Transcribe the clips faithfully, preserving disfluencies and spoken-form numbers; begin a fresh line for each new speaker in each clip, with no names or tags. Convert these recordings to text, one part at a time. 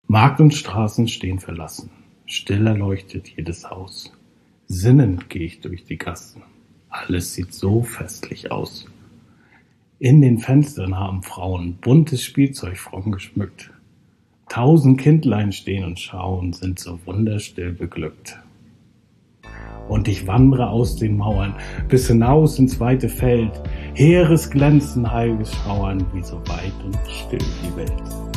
Markt und Straßen stehen verlassen, still erleuchtet jedes Haus. Sinnend gehe ich durch die Gassen, alles sieht so festlich aus. In den Fenstern haben Frauen buntes Spielzeug fromm geschmückt. Tausend Kindlein stehen und schauen, sind so wunderstill beglückt. Und ich wandere aus den Mauern bis hinaus ins weite Feld. Heeres Glänzen, heiliges Schauern, wie so weit und still die Welt.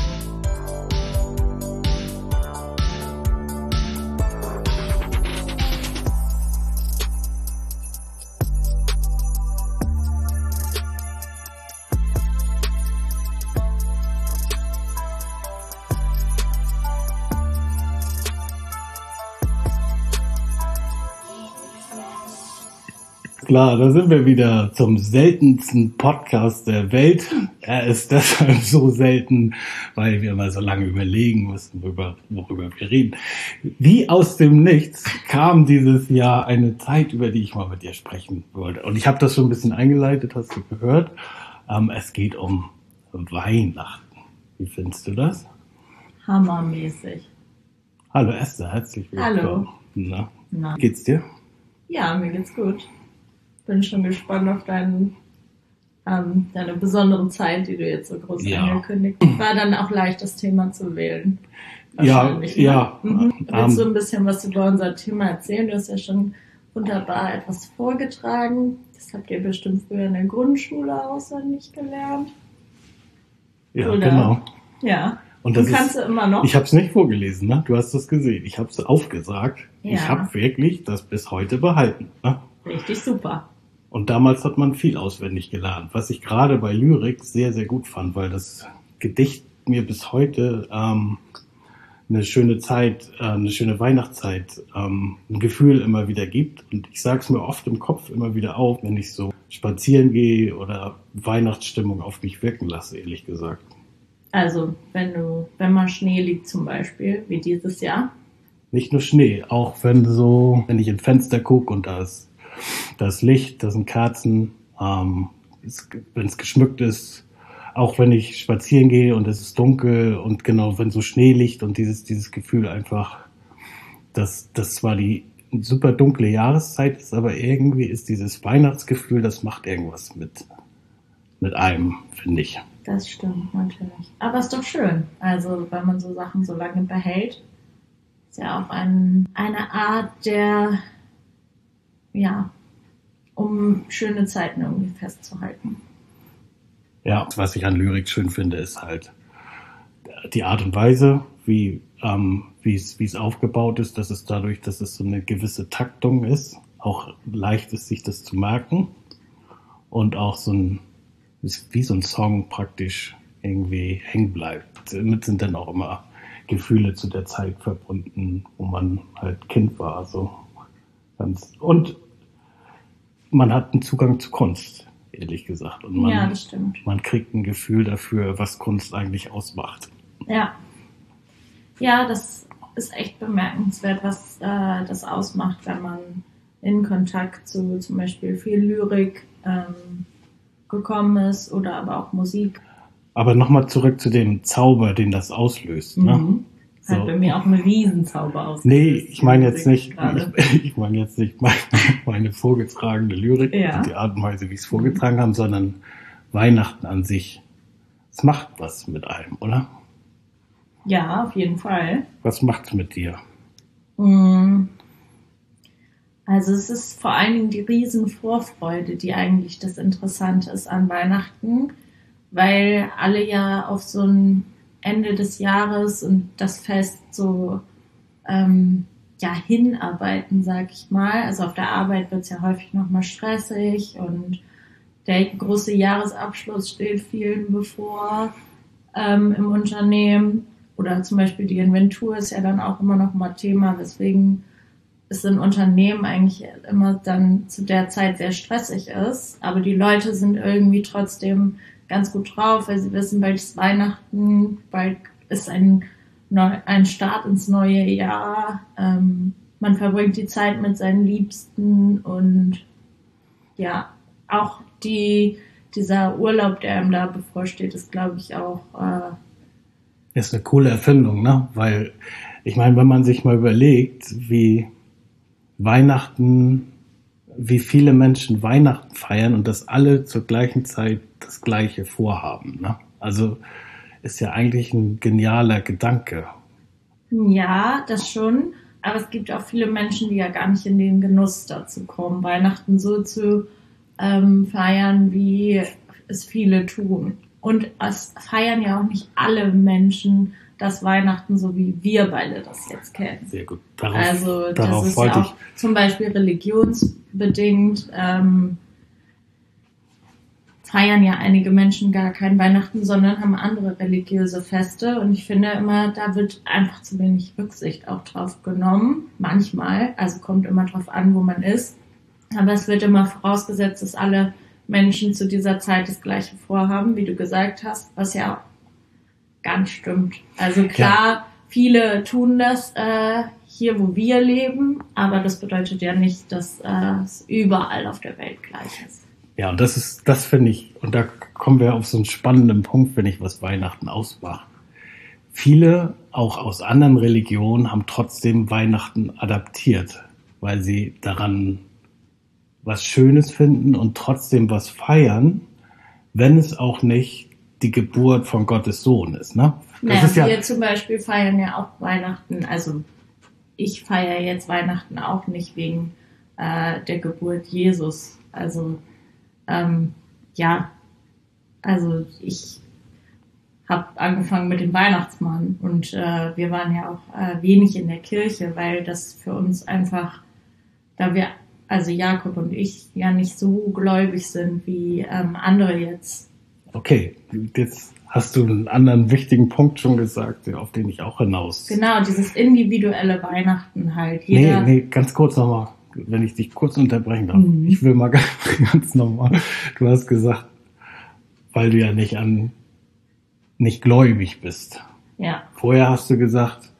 Klar, da sind wir wieder zum seltensten Podcast der Welt. Er ist deshalb so selten, weil wir immer so lange überlegen müssen, worüber, worüber wir reden. Wie aus dem Nichts kam dieses Jahr eine Zeit, über die ich mal mit dir sprechen wollte. Und ich habe das schon ein bisschen eingeleitet, hast du gehört. Ähm, es geht um Weihnachten. Wie findest du das?
Hammermäßig.
Hallo Esther, herzlich willkommen.
Hallo.
Na,
Na.
geht's dir?
Ja, mir geht's gut. Bin schon gespannt auf deinen, ähm, deine besondere Zeit, die du jetzt so groß
Ja.
angekündigt hast. War dann auch leicht, das Thema zu wählen.
Ja,
Wahrscheinlich, ne?
ja.
Mhm.
Ähm,
Willst du ein bisschen was über unser Thema erzählen? Du hast ja schon wunderbar etwas vorgetragen. Das habt ihr bestimmt früher in der Grundschule auswendig gelernt.
Ja,
Oder?
genau.
Ja.
Und das
Und kannst
ist,
du immer noch?
ich habe es nicht vorgelesen, ne? Du hast es gesehen. Ich habe es aufgesagt.
Ja.
Ich habe wirklich das bis heute behalten. Ne?
Richtig super.
Und damals hat man viel auswendig gelernt, was ich gerade bei Lyrik sehr, sehr gut fand, weil das Gedicht mir bis heute ähm, eine schöne Zeit, äh, eine schöne Weihnachtszeit, ähm, ein Gefühl immer wieder gibt. Und ich sage es mir oft im Kopf immer wieder auf, wenn ich so spazieren gehe oder Weihnachtsstimmung auf mich wirken lasse, ehrlich gesagt.
Also, wenn du, wenn mal Schnee liegt zum Beispiel, wie dieses Jahr.
Nicht nur Schnee, auch wenn so, wenn ich ins Fenster gucke und da ist das Licht, das sind Kerzen, ähm, wenn es geschmückt ist, auch wenn ich spazieren gehe und es ist dunkel und genau, wenn so Schnee liegt und dieses, dieses Gefühl einfach, dass das zwar die super dunkle Jahreszeit ist, aber irgendwie ist dieses Weihnachtsgefühl, das macht irgendwas mit, mit einem, finde ich.
Das stimmt natürlich. Aber ist doch schön. Also, wenn man so Sachen so lange behält, ist ja auch ein, eine Art der, ja, um schöne Zeiten irgendwie festzuhalten.
Ja, was ich an Lyrik schön finde, ist halt die Art und Weise, wie ähm, wie es wie es aufgebaut ist, dass es dadurch, dass es so eine gewisse Taktung ist, auch leicht ist, sich das zu merken und auch so ein, ist wie so ein Song praktisch irgendwie hängen bleibt. Damit sind dann auch immer Gefühle zu der Zeit verbunden, wo man halt Kind war, so ganz, und man hat einen Zugang zu Kunst, ehrlich gesagt. Und man,
Ja, das stimmt.
man kriegt ein Gefühl dafür, was Kunst eigentlich ausmacht.
Ja. Ja, das ist echt bemerkenswert, was äh, das ausmacht, wenn man in Kontakt zu zum Beispiel viel Lyrik ähm, gekommen ist oder aber auch Musik.
Aber nochmal zurück zu dem Zauber, den das auslöst. Ne?
Mhm. Hat
So.
bei mir auch einen Riesenzauber ausgelöst.
Nee, ich meine jetzt nicht,
gerade.
ich, ich meine jetzt nicht meine, meine vorgetragene Lyrik,
Ja.
die Art und Weise, wie ich es vorgetragen habe, sondern Weihnachten an sich. Es macht was mit einem, oder?
Ja, auf jeden Fall.
Was macht's mit dir?
Mm. Also es ist vor allen Dingen die Riesenvorfreude, die eigentlich das Interessante ist an Weihnachten, weil alle ja auf so ein Ende des Jahres und das Fest so ähm, ja hinarbeiten, sag ich mal. Also auf der Arbeit wird es ja häufig nochmal stressig und der große Jahresabschluss steht vielen bevor ähm, im Unternehmen. Oder zum Beispiel die Inventur ist ja dann auch immer noch mal Thema, weswegen es in Unternehmen eigentlich immer dann zu der Zeit sehr stressig ist. Aber die Leute sind irgendwie trotzdem ganz gut drauf, weil sie wissen, bald ist Weihnachten, bald ist ein, Neu- ein Start ins neue Jahr. Ähm, man verbringt die Zeit mit seinen Liebsten und ja, auch die, dieser Urlaub, der einem da bevorsteht, ist, glaube ich, auch äh,
Ist eine coole Erfindung, ne? Weil, ich meine, wenn man sich mal überlegt, wie Weihnachten, wie viele Menschen Weihnachten feiern und dass alle zur gleichen Zeit das Gleiche vorhaben, ne? Also, ist ja eigentlich ein genialer Gedanke.
Ja, das schon. Aber es gibt auch viele Menschen, die ja gar nicht in den Genuss dazu kommen, Weihnachten so zu ähm, feiern, wie es viele tun. Und es feiern ja auch nicht alle Menschen das Weihnachten, so wie wir beide das jetzt kennen.
Sehr gut. Darauf,
Also das
darauf
ist
wollte
ja auch
ich.
zum Beispiel religionsbedingt. Ähm, feiern ja einige Menschen gar kein Weihnachten, sondern haben andere religiöse Feste. Und ich finde immer, da wird einfach zu wenig Rücksicht auch drauf genommen. Manchmal, also kommt immer drauf an, wo man ist. Aber es wird immer vorausgesetzt, dass alle Menschen zu dieser Zeit das Gleiche vorhaben, wie du gesagt hast, was ja gar nicht stimmt. Also klar, ja. Viele tun das äh, hier, wo wir leben, aber das bedeutet ja nicht, dass äh, es überall auf der Welt gleich ist.
Ja, und das ist, das finde ich, und da kommen wir auf so einen spannenden Punkt, finde ich, was Weihnachten ausmacht. Viele, auch aus anderen Religionen, haben trotzdem Weihnachten adaptiert, weil sie daran was Schönes finden und trotzdem was feiern, wenn es auch nicht die Geburt von Gottes Sohn ist, ne? Das
naja,
ist ja,
wir zum Beispiel feiern ja auch Weihnachten, also ich feiere jetzt Weihnachten auch nicht wegen äh, der Geburt Jesus, also Ähm, ja, also ich habe angefangen mit dem Weihnachtsmann und äh, wir waren ja auch äh, wenig in der Kirche, weil das für uns einfach, da wir, also Jakob und ich, ja nicht so gläubig sind wie ähm, andere jetzt.
Okay, jetzt hast du einen anderen wichtigen Punkt schon gesagt, auf den ich auch hinaus.
Genau, dieses individuelle Weihnachten halt. Jeder
nee, nee, ganz kurz nochmal. Wenn ich dich kurz unterbrechen darf. Mhm. Ich will mal ganz, ganz normal. Du hast gesagt, weil du ja nicht an, nicht gläubig bist.
Ja.
Vorher hast du gesagt,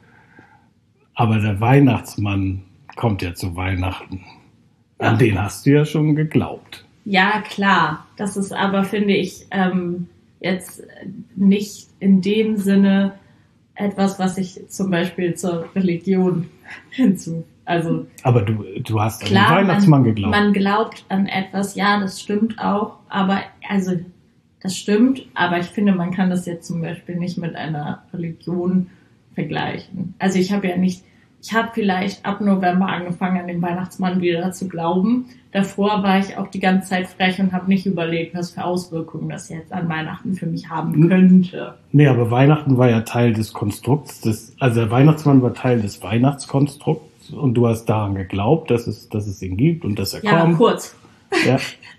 aber der Weihnachtsmann kommt ja zu Weihnachten. Ja. An den hast du ja schon geglaubt.
Ja, klar. Das ist aber, finde ich, ähm, jetzt nicht in dem Sinne etwas, was ich zum Beispiel zur Religion hinzu. Also,
aber du, du hast
klar,
an den Weihnachtsmann
man,
geglaubt.
Man glaubt an etwas, ja, das stimmt auch, aber, also, das stimmt, aber ich finde, man kann das jetzt zum Beispiel nicht mit einer Religion vergleichen. Also ich habe ja nicht, ich habe vielleicht ab November angefangen, an den Weihnachtsmann wieder zu glauben. Davor war ich auch die ganze Zeit frech und habe nicht überlegt, was für Auswirkungen das jetzt an Weihnachten für mich haben könnte.
Nee, aber Weihnachten war ja Teil des Konstrukts, des, also der Weihnachtsmann war Teil des Weihnachtskonstrukts. Und du hast daran geglaubt, dass es, dass es ihn gibt und dass er
ja,
kommt.
Ja, kurz.
Ja.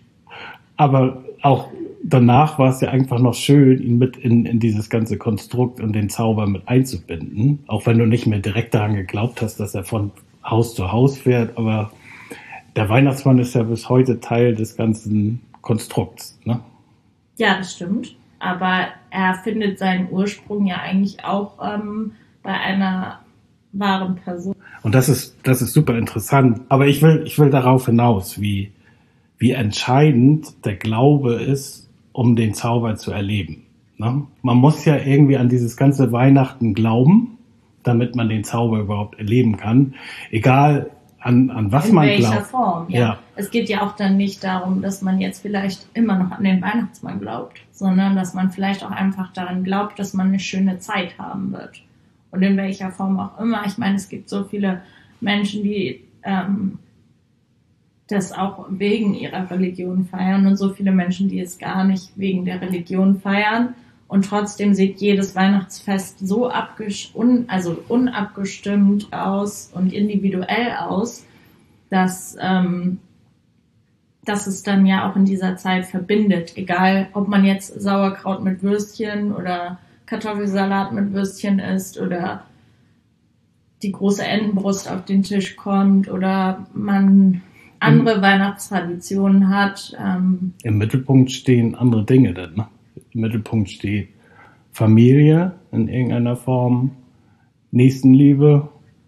Aber auch danach war es ja einfach noch schön, ihn mit in, in dieses ganze Konstrukt und den Zauber mit einzubinden. Auch wenn du nicht mehr direkt daran geglaubt hast, dass er von Haus zu Haus fährt. Aber der Weihnachtsmann ist ja bis heute Teil des ganzen Konstrukts, ne?
Ja, das stimmt. Aber er findet seinen Ursprung ja eigentlich auch ähm, bei einer wahren Person.
Und das ist, das ist super interessant. Aber ich will, ich will darauf hinaus, wie, wie entscheidend der Glaube ist, um den Zauber zu erleben. Ne? Man muss ja irgendwie an dieses ganze Weihnachten glauben, damit man den Zauber überhaupt erleben kann. Egal an, an was
In
man
welcher
glaubt.
Form, ja. ja. Es geht ja auch dann nicht darum, dass man jetzt vielleicht immer noch an den Weihnachtsmann glaubt, sondern dass man vielleicht auch einfach daran glaubt, dass man eine schöne Zeit haben wird. Und in welcher Form auch immer. Ich meine, es gibt so viele Menschen, die ähm, das auch wegen ihrer Religion feiern und so viele Menschen, die es gar nicht wegen der Religion feiern. Und trotzdem sieht jedes Weihnachtsfest so abgesch- un- also unabgestimmt aus und individuell aus, dass, ähm, dass es dann ja auch in dieser Zeit verbindet. Egal, ob man jetzt Sauerkraut mit Würstchen oder Kartoffelsalat mit Würstchen isst oder die große Entenbrust auf den Tisch kommt oder man andere mhm. Weihnachtstraditionen hat. Ähm.
Im Mittelpunkt stehen andere Dinge dann, ne? Im Mittelpunkt steht Familie in irgendeiner Form, Nächstenliebe,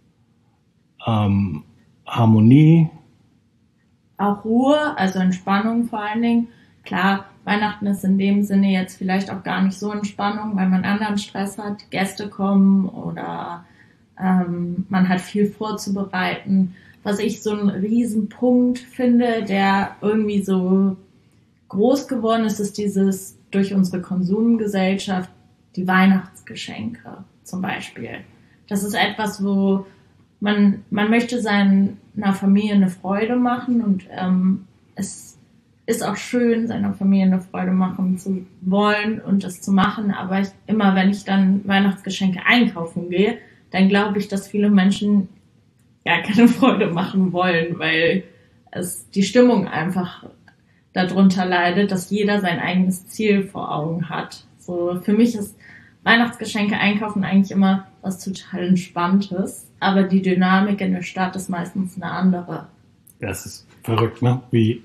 ähm, Harmonie.
Auch Ruhe, also Entspannung vor allen Dingen. Klar, Weihnachten ist in dem Sinne jetzt vielleicht auch gar nicht so Entspannung, weil man anderen Stress hat, Gäste kommen oder ähm, man hat viel vorzubereiten. Was ich so einen Riesenpunkt finde, der irgendwie so groß geworden ist, ist dieses durch unsere Konsumgesellschaft, die Weihnachtsgeschenke zum Beispiel. Das ist etwas, wo man, man möchte seiner Familie eine Freude machen und ähm, es ist auch schön, seiner Familie eine Freude machen zu wollen und das zu machen, aber ich, immer wenn ich dann Weihnachtsgeschenke einkaufen gehe, dann glaube ich, dass viele Menschen ja keine Freude machen wollen, weil es die Stimmung einfach darunter leidet, dass jeder sein eigenes Ziel vor Augen hat. So, für mich ist Weihnachtsgeschenke einkaufen eigentlich immer was total Entspanntes, aber die Dynamik in der Stadt ist meistens eine andere.
Das ist verrückt, ne? Wie,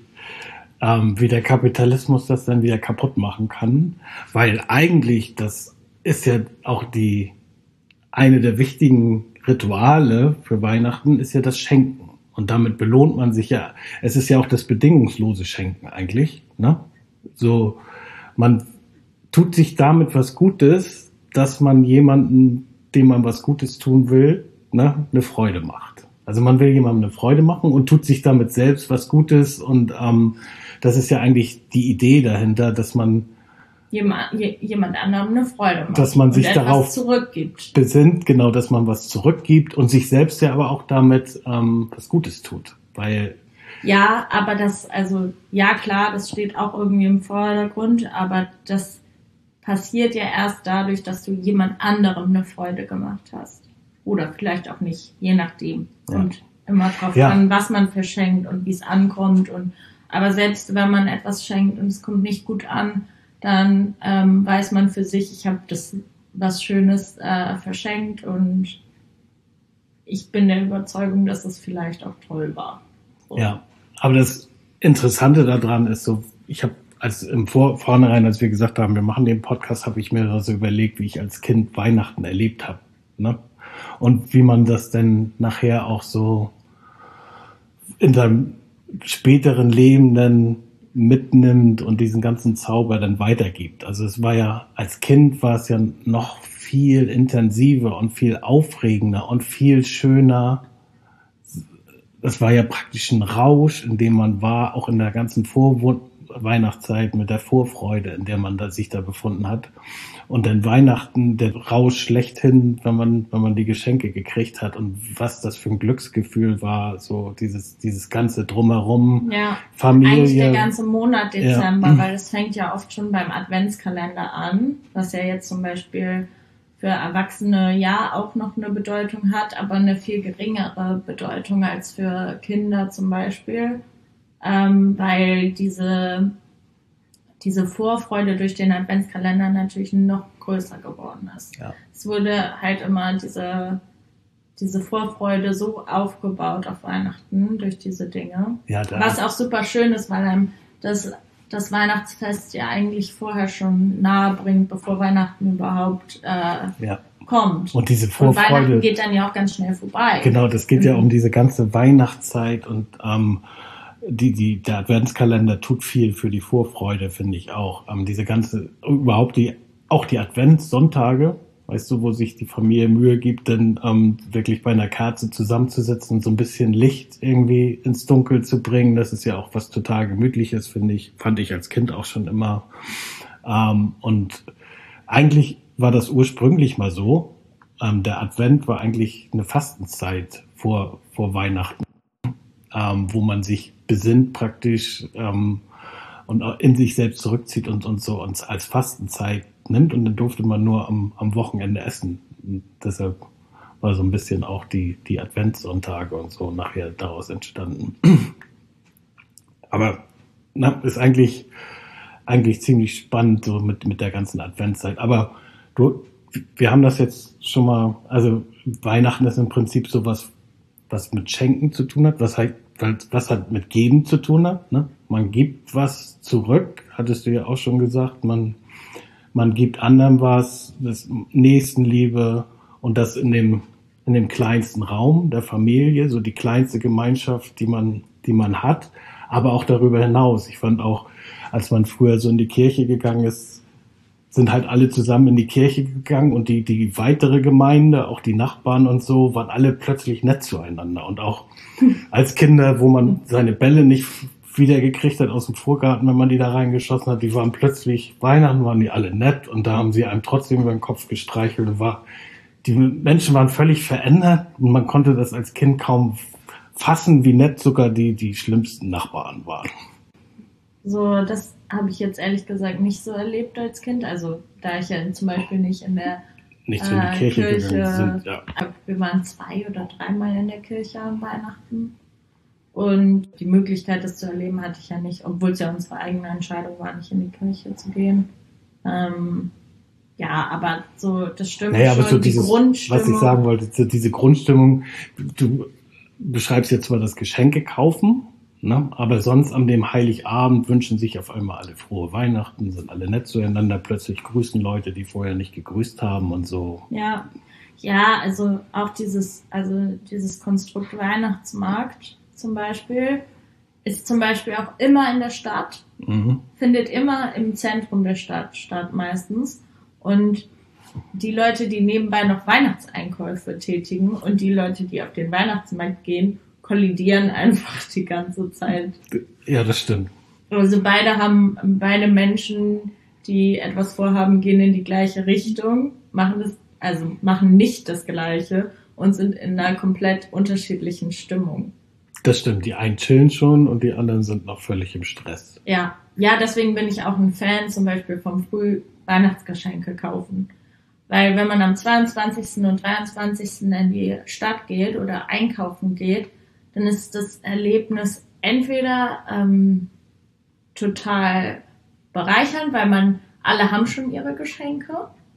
ähm, wie der Kapitalismus das dann wieder kaputt machen kann, weil eigentlich, das ist ja auch die, eine der wichtigen Rituale für Weihnachten ist ja das Schenken. Und damit belohnt man sich ja, es ist ja auch das bedingungslose Schenken eigentlich, ne? So, man tut sich damit was Gutes, dass man jemanden, dem man was Gutes tun will, ne, eine Freude macht. Also man will jemandem eine Freude machen und tut sich damit selbst was Gutes und ähm, das ist ja eigentlich die Idee dahinter, dass man
Jemand, jemand anderem eine Freude macht.
Dass man sich
und
darauf
zurückgibt.
besinnt, genau, dass man was zurückgibt und sich selbst ja aber auch damit ähm, was Gutes tut. Weil
ja, aber das, also ja klar, das steht auch irgendwie im Vordergrund, aber das passiert ja erst dadurch, dass du jemand anderem eine Freude gemacht hast. Oder vielleicht auch nicht, je nachdem. Ja. Und immer drauf
ja.
an, was man verschenkt und wie es ankommt. Und aber selbst wenn man etwas schenkt und es kommt nicht gut an, dann ähm, weiß man für sich, ich habe das was Schönes äh, verschenkt und ich bin der Überzeugung, dass es vielleicht auch toll war. So.
Ja, aber das Interessante daran ist so, ich habe als im Vor Vornherein, als wir gesagt haben, wir machen den Podcast, habe ich mir so überlegt, wie ich als Kind Weihnachten erlebt habe, ne? Und wie man das denn nachher auch so in seinem späteren Leben dann mitnimmt und diesen ganzen Zauber dann weitergibt. Also es war ja, als Kind war es ja noch viel intensiver und viel aufregender und viel schöner. Das war ja praktisch ein Rausch, in dem man war, auch in der ganzen Vorweihnachtszeit mit der Vorfreude, in der man da sich da befunden hat. Und dann Weihnachten, der Rausch schlechthin, wenn man, wenn man die Geschenke gekriegt hat und was das für ein Glücksgefühl war, so dieses, dieses ganze Drumherum,
ja,
Familie.
Eigentlich der ganze Monat Dezember,
ja.
weil es fängt ja oft schon beim Adventskalender an, was ja jetzt zum Beispiel für Erwachsene ja auch noch eine Bedeutung hat, aber eine viel geringere Bedeutung als für Kinder zum Beispiel, ähm, weil diese diese Vorfreude durch den Adventskalender natürlich noch größer geworden ist. Ja. Es wurde halt immer diese, diese Vorfreude so aufgebaut auf Weihnachten durch diese Dinge.
Ja, da
was auch super schön ist, weil einem das, das Weihnachtsfest ja eigentlich vorher schon nahe bringt, bevor Weihnachten überhaupt äh,
ja.
kommt.
Und diese Vorfreude.
Und Weihnachten geht dann ja auch ganz schnell vorbei.
Genau, das geht mhm. ja um diese ganze Weihnachtszeit und ähm, Die, die, der Adventskalender tut viel für die Vorfreude, finde ich auch. Ähm, diese ganze, überhaupt die, auch die Adventssonntage, weißt du, wo sich die Familie Mühe gibt, dann ähm, wirklich bei einer Kerze zusammenzusitzen und so ein bisschen Licht irgendwie ins Dunkel zu bringen. Das ist ja auch was total Gemütliches, finde ich. Fand ich als Kind auch schon immer. Ähm, und eigentlich war das ursprünglich mal so. Ähm, der Advent war eigentlich eine Fastenzeit vor, vor Weihnachten. Ähm, wo man sich besinnt praktisch ähm, und in sich selbst zurückzieht und, und so uns als Fastenzeit nimmt und dann durfte man nur am, am Wochenende essen. Und deshalb war so ein bisschen auch die, die Adventssonntage und so nachher daraus entstanden. Aber na, ist eigentlich, eigentlich ziemlich spannend so mit, mit der ganzen Adventszeit. Aber du, wir haben das jetzt schon mal, also Weihnachten ist im Prinzip sowas, was mit Schenken zu tun hat, was halt, was halt mit Geben zu tun hat, ne? Man gibt was zurück, hattest du ja auch schon gesagt, man, man gibt anderen was, das Nächstenliebe und das in dem, in dem kleinsten Raum der Familie, so die kleinste Gemeinschaft, die man, die man hat. aber auch darüber hinaus. Ich fand auch, als man früher so in die Kirche gegangen ist, sind halt alle zusammen in die Kirche gegangen und die, die weitere Gemeinde, auch die Nachbarn und so, waren alle plötzlich nett zueinander. Und auch als Kinder, wo man seine Bälle nicht wiedergekriegt hat aus dem Vorgarten, wenn man die da reingeschossen hat, die waren plötzlich, Weihnachten waren die alle nett und da haben sie einem trotzdem über den Kopf gestreichelt und war, die Menschen waren völlig verändert und man konnte das als Kind kaum fassen, wie nett sogar die, die schlimmsten Nachbarn waren.
So, das habe ich jetzt ehrlich gesagt nicht so erlebt als Kind. Also da ich ja zum Beispiel nicht in der
nicht so in die
äh,
Kirche,
Kirche
gegangen sind. Ja.
Wir waren zwei oder dreimal in der Kirche an Weihnachten. Und die Möglichkeit, das zu erleben, hatte ich ja nicht, obwohl es ja unsere eigene Entscheidung war, nicht in die Kirche zu gehen. Ähm, ja, aber so, das stimmt
naja,
schon,
aber so
die
dieses,
Grundstimmung.
was ich sagen wollte, so diese Grundstimmung, du beschreibst jetzt zwar das Geschenke kaufen, ne, aber sonst an dem Heiligabend wünschen sich auf einmal alle frohe Weihnachten, sind alle nett zueinander, plötzlich grüßen Leute, die vorher nicht gegrüßt haben und so.
Ja, ja, also auch dieses, also dieses Konstrukt Weihnachtsmarkt zum Beispiel ist zum Beispiel auch immer in der Stadt, mhm. findet immer im Zentrum der Stadt statt meistens. Und die Leute, die nebenbei noch Weihnachtseinkäufe tätigen und die Leute, die auf den Weihnachtsmarkt gehen, kollidieren einfach die ganze Zeit.
Ja, das stimmt.
Also beide haben, beide Menschen, die etwas vorhaben, gehen in die gleiche Richtung, machen das, also machen nicht das Gleiche und sind in einer komplett unterschiedlichen Stimmung.
Das stimmt, die einen chillen schon und die anderen sind noch völlig im Stress.
Ja, ja, deswegen bin ich auch ein Fan zum Beispiel vom Früh-Weihnachtsgeschenke kaufen. Weil wenn man am zweiundzwanzigsten und dreiundzwanzigsten in die Stadt geht oder einkaufen geht, dann ist das Erlebnis entweder ähm, total bereichernd, weil man, alle haben schon ihre Geschenke.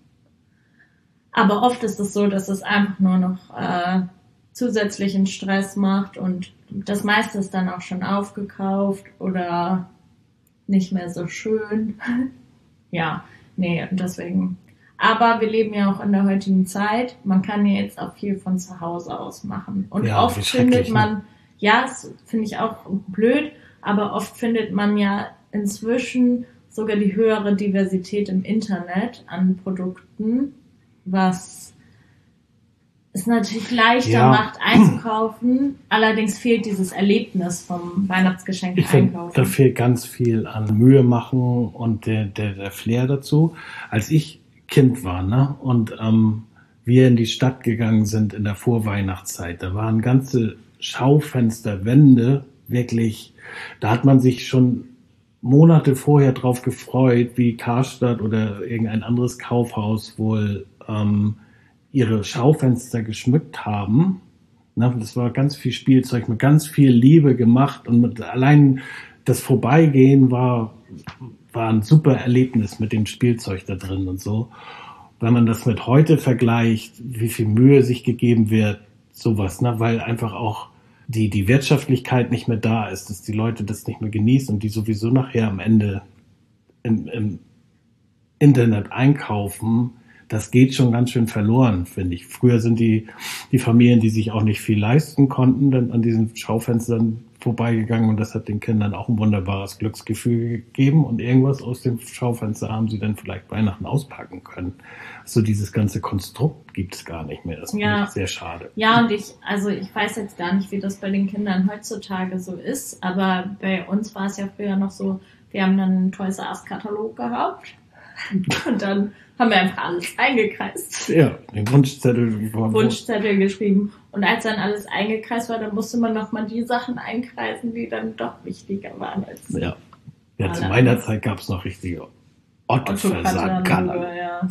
Aber oft ist es so, dass es einfach nur noch äh, zusätzlichen Stress macht und das meiste ist dann auch schon aufgekauft oder nicht mehr so schön. Ja, nee, deswegen. Aber wir leben ja auch in der heutigen Zeit. Man kann ja jetzt auch viel von zu Hause aus machen. Und
ja,
oft findet man, ja, das finde ich auch blöd, aber oft findet man ja inzwischen sogar die höhere Diversität im Internet an Produkten, was es natürlich leichter
ja.
macht einzukaufen. Allerdings fehlt dieses Erlebnis vom Weihnachtsgeschenk
ich
einkaufen.
Find, da fehlt ganz viel an Mühe machen und der, der, der Flair dazu. Als ich Kind war, ne, und ähm, wir in die Stadt gegangen sind in der Vorweihnachtszeit, da waren ganze Schaufensterwände wirklich, da hat man sich schon Monate vorher drauf gefreut, wie Karstadt oder irgendein anderes Kaufhaus wohl ähm, ihre Schaufenster geschmückt haben. Na, das war ganz viel Spielzeug mit ganz viel Liebe gemacht und mit, allein das Vorbeigehen war, war ein super Erlebnis mit dem Spielzeug da drin und so. Wenn man das mit heute vergleicht, wie viel Mühe sich gegeben wird, sowas, ne, weil einfach auch die, die Wirtschaftlichkeit nicht mehr da ist, dass die Leute das nicht mehr genießen und die sowieso nachher am Ende im, im Internet einkaufen, das geht schon ganz schön verloren, finde ich. Früher sind die, die Familien, die sich auch nicht viel leisten konnten, dann an diesen Schaufenstern vorbeigegangen und das hat den Kindern auch ein wunderbares Glücksgefühl gegeben und irgendwas aus dem Schaufenster haben sie dann vielleicht Weihnachten auspacken können. So dieses ganze Konstrukt gibt es gar nicht mehr. Das finde
ja.
ich sehr schade.
Ja, und ich, also ich weiß jetzt gar nicht, wie das bei den Kindern heutzutage so ist, aber bei uns war es ja früher noch so, wir haben dann einen Toys R Us Katalog gehabt und dann haben wir einfach alles eingekreist.
Ja, den Wunschzettel.
Wunschzettel geschrieben. Und als dann alles eingekreist war, dann musste man nochmal die Sachen einkreisen, die dann doch wichtiger waren als...
Ja, ja zu meiner Zeit gab es noch richtige Otto-Versand-Katalog.
Ja.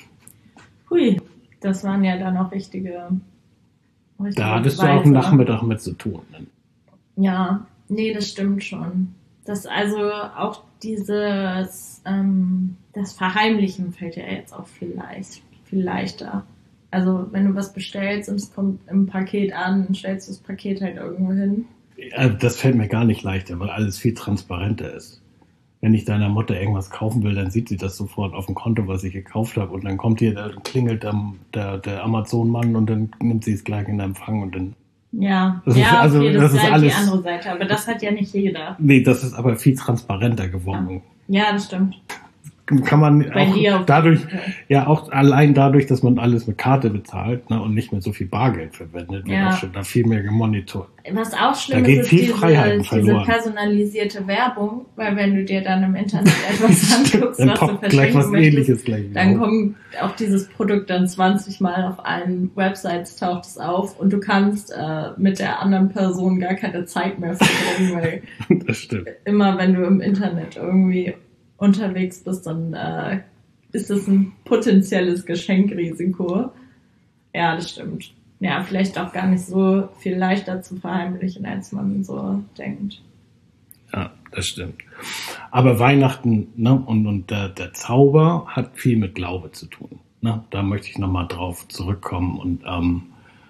Hui, das waren ja dann auch richtige... richtige
da hattest
Preise.
Du auch einen Nachmittag mit zu tun. Ne?
Ja, nee, das stimmt schon. Das also auch dieses... Ähm, das Verheimlichen fällt ja jetzt auch viel, leicht, viel leichter. Also wenn du was bestellst und es kommt im Paket an, dann stellst du das Paket halt irgendwo hin.
Ja, das fällt mir gar nicht leichter, weil alles viel transparenter ist. Wenn ich deiner Mutter irgendwas kaufen will, dann sieht sie das sofort auf dem Konto, was ich gekauft habe. Und dann kommt hier, da klingelt der, der, der Amazon-Mann und dann nimmt sie es gleich in Empfang und dann
Ja,
Das
ja,
ist, also,
okay, das,
das
ist
ist
halt
alles,
die andere Seite, aber das hat ja nicht jeder.
Nee, das ist aber viel transparenter geworden.
Ja, das stimmt.
Kann man
Bei dir
auch
auf
dadurch,
jeden Fall.
ja auch allein dadurch, dass man alles mit Karte bezahlt, ne, und nicht mehr so viel Bargeld verwendet, wird
Ja.
auch schon da viel mehr gemonitort.
Was auch schlimm
Da geht
ist, ist
viel
diese,
Freiheiten
diese
verloren.
personalisierte Werbung, weil wenn du dir dann im Internet etwas anguckst,
Dann
was du
poppt gleich
verschenken
was
möchtest,
Ähnliches gleich
dann
auf.
kommt auch dieses Produkt dann zwanzig Mal auf allen Websites, taucht es auf und du kannst äh, mit der anderen Person gar keine Zeit mehr verbringen, weil
Das stimmt.
immer wenn du im Internet irgendwie unterwegs bist, dann äh, ist es ein potenzielles Geschenkrisiko. Ja, das stimmt. Ja, vielleicht auch gar nicht so viel leichter zu verheimlichen, als man so denkt.
Ja, das stimmt. Aber Weihnachten, ne, und, und der, der Zauber hat viel mit Glaube zu tun. Ne? Da möchte ich nochmal drauf zurückkommen. Und ähm,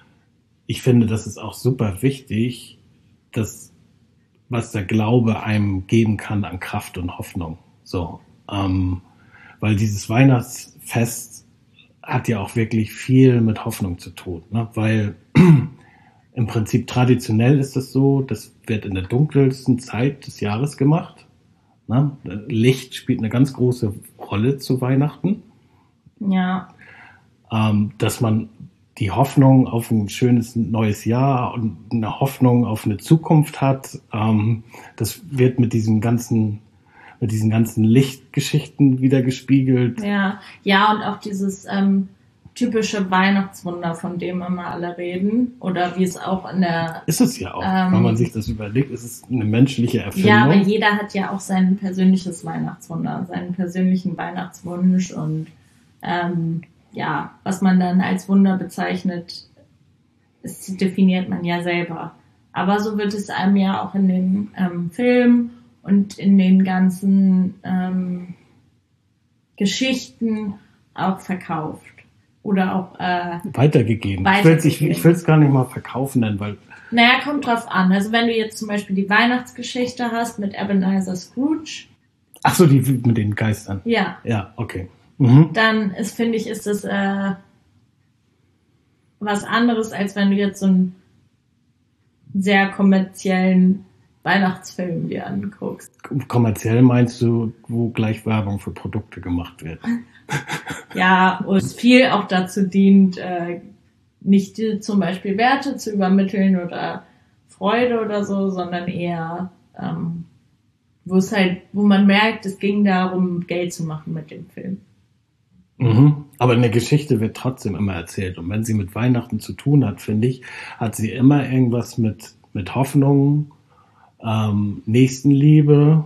ich finde, das ist auch super wichtig, dass was der Glaube einem geben kann an Kraft und Hoffnung. So, ähm, weil dieses Weihnachtsfest hat ja auch wirklich viel mit Hoffnung zu tun, ne? Weil im Prinzip traditionell ist es so, das wird in der dunkelsten Zeit des Jahres gemacht. Ne? Licht spielt eine ganz große Rolle zu Weihnachten.
Ja.
Ähm, dass man die Hoffnung auf ein schönes neues Jahr und eine Hoffnung auf eine Zukunft hat, ähm, das wird mit diesem ganzen mit diesen ganzen Lichtgeschichten wieder gespiegelt.
Ja, ja, und auch dieses ähm, typische Weihnachtswunder, von dem immer alle reden, oder wie es auch in der...
Ist es ja auch,
ähm,
wenn man sich das überlegt, ist es eine menschliche Erfindung.
Ja, aber jeder hat ja auch sein persönliches Weihnachtswunder, seinen persönlichen Weihnachtswunsch und ähm, ja, was man dann als Wunder bezeichnet, das definiert man ja selber. Aber so wird es einem ja auch in den ähm, Filmen und in den ganzen ähm, Geschichten auch verkauft. Oder auch äh,
weitergegeben.
weitergegeben.
Ich will es gar nicht mal verkaufen nennen, weil...
Naja, kommt drauf an. Also wenn du jetzt zum Beispiel die Weihnachtsgeschichte hast mit Ebenezer Scrooge.
Ach so, die mit den Geistern.
Ja.
Ja, okay. Mhm.
Dann ist, finde ich, ist das äh, was anderes, als wenn du jetzt so einen sehr kommerziellen Weihnachtsfilm dir anguckst.
Kommerziell meinst du, wo gleich Werbung für Produkte gemacht wird?
Ja, und viel auch dazu dient, äh, nicht die, zum Beispiel Werte zu übermitteln oder Freude oder so, sondern eher, ähm, wo es halt, wo man merkt, es ging darum, Geld zu machen mit dem Film.
Mhm. Aber eine Geschichte wird trotzdem immer erzählt. Und wenn sie mit Weihnachten zu tun hat, finde ich, hat sie immer irgendwas mit, mit Hoffnung, ähm, Nächstenliebe,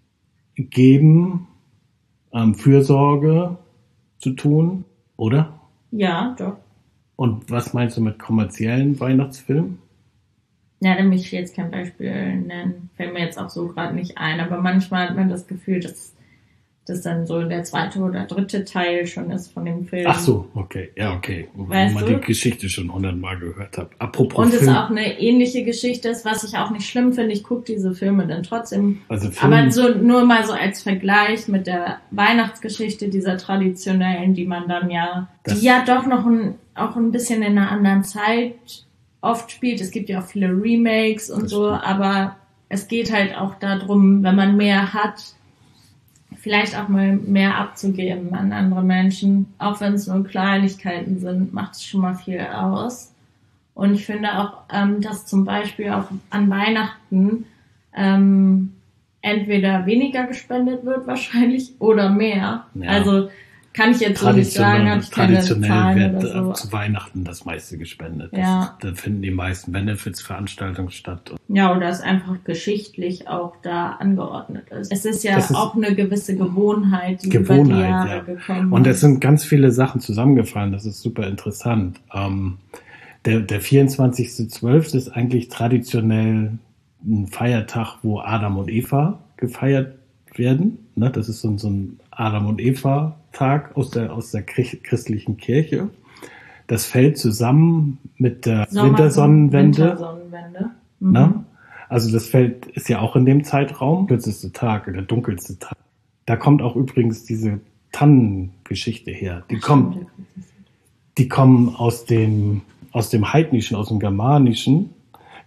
Geben, ähm, Fürsorge zu tun, oder?
Ja, doch.
Und was meinst du mit kommerziellen Weihnachtsfilmen?
Ja, dann möchte ich jetzt kein Beispiel nennen. Fällt mir jetzt auch so gerade nicht ein. Aber manchmal hat man das Gefühl, dass das dann so der zweite oder dritte Teil schon ist von dem Film.
Ach so, okay. Ja, okay.
Weißt
Wenn man
du?
die Geschichte schon hundertmal gehört hat. Apropos
Und es
Film.
auch eine ähnliche Geschichte ist, was ich auch nicht schlimm finde. Ich gucke diese Filme dann trotzdem.
Also Film,
Aber so nur mal so als Vergleich mit der Weihnachtsgeschichte, dieser traditionellen, die man dann ja,
Das-
die ja doch noch ein, auch ein bisschen in einer anderen Zeit oft spielt. Es gibt ja auch viele Remakes und
Das
so,
stimmt.
aber es geht halt auch darum, wenn man mehr hat, vielleicht auch mal mehr abzugeben an andere Menschen. Auch wenn es nur Kleinigkeiten sind, macht es schon mal viel aus. Und ich finde auch, ähm, dass zum Beispiel auch an Weihnachten ähm, entweder weniger gespendet wird wahrscheinlich oder mehr.
Ja.
Also kann ich jetzt so nicht sagen, habe ich keine
traditionell
Zahlen
wird
oder so.
äh, zu Weihnachten das meiste gespendet. Das
Ja.
ist, da finden die meisten Benefits-Veranstaltungen statt.
Ja, oder es einfach geschichtlich auch da angeordnet ist. Es ist ja
Das ist
auch eine gewisse Gewohnheit, die
Gewohnheit,
über die Jahre
ja.
gekommen
Und
ist.
es sind ganz viele Sachen zusammengefallen. Das ist super interessant. Ähm, der, der vierundzwanzigster zwölfte ist eigentlich traditionell ein Feiertag, wo Adam und Eva gefeiert werden. Ne? Das ist so, ein- so ein Adam und Eva-Tag aus der, aus der Christ- christlichen Kirche. Das fällt zusammen mit der
Sommer-
Wintersonnenwende.
Wintersonnenwende. Mhm.
Ne? Also das fällt, ist ja auch in dem Zeitraum, kürzeste Tag oder dunkelste Tag. Da kommt auch übrigens diese Tannengeschichte her. Die kommt, die kommen aus dem, aus dem Heidnischen, aus dem Germanischen.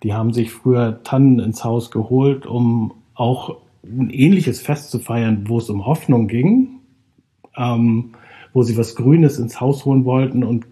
die haben sich früher Tannen ins Haus geholt, um auch ein ähnliches Fest zu feiern, wo es um Hoffnung ging, ähm, wo sie was Grünes ins Haus holen wollten und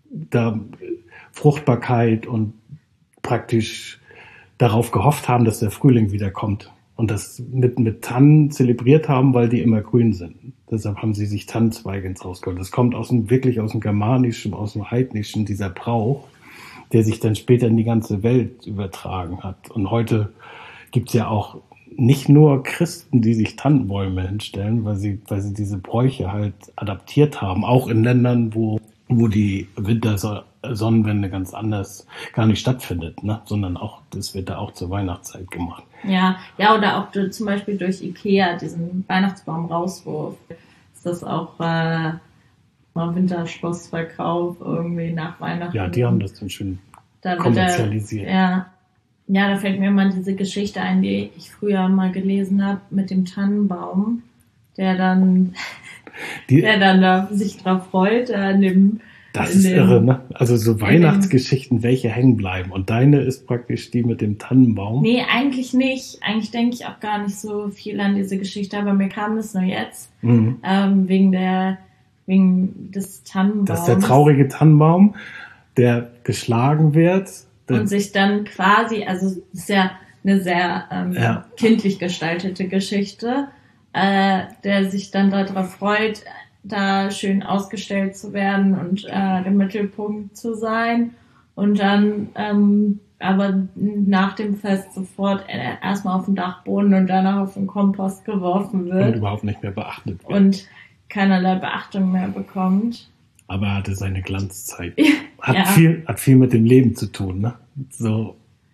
da Fruchtbarkeit und praktisch darauf gehofft haben, dass der Frühling wiederkommt. Und das mit, mit Tannen zelebriert haben, weil die immer grün sind. Deshalb haben sie sich Tannenzweige ins Haus geholt. Das kommt aus dem, wirklich aus dem Germanischen, aus dem Heidnischen, dieser Brauch, der sich dann später in die ganze Welt übertragen hat. Und heute gibt's ja auch nicht nur Christen, die sich Tannenbäume hinstellen, weil sie, weil sie diese Bräuche halt adaptiert haben. Auch in Ländern, wo, wo die Wintersonnenwende ganz anders gar nicht stattfindet, ne? Sondern auch, das wird da auch zur Weihnachtszeit gemacht.
Ja, ja, oder auch du, zum Beispiel durch Ikea, diesen Weihnachtsbaum-Rauswurf, ist das auch äh, mal Winterschlossverkauf irgendwie nach Weihnachten.
Ja, die haben das dann schön
da
kommerzialisiert.
Der, ja, ja, da fällt mir mal diese Geschichte ein, die ich früher mal gelesen habe mit dem Tannenbaum, der dann, die, der dann da sich drauf freut, an dem
Das ist dem, irre, ne? Also so Weihnachtsgeschichten, dem, welche hängen bleiben. Und deine ist praktisch die mit dem Tannenbaum.
Nee, eigentlich nicht. Eigentlich denke ich auch gar nicht so viel an diese Geschichte, aber mir kam das nur jetzt. Mhm. Ähm, wegen der, wegen des Tannenbaums.
Das ist der traurige Tannenbaum, der geschlagen wird.
Und sich dann quasi, also es ist ja eine sehr ähm, ja. kindlich gestaltete Geschichte, äh, der sich dann darauf freut, da schön ausgestellt zu werden und äh, der Mittelpunkt zu sein und dann ähm, aber nach dem Fest sofort erstmal auf den Dachboden und danach auf den Kompost geworfen wird.
Und überhaupt nicht mehr beachtet wird.
Und keinerlei Beachtung mehr bekommt.
Aber er hatte seine Glanzzeit. Hat ja. viel, hat viel mit dem Leben zu tun, ne? So.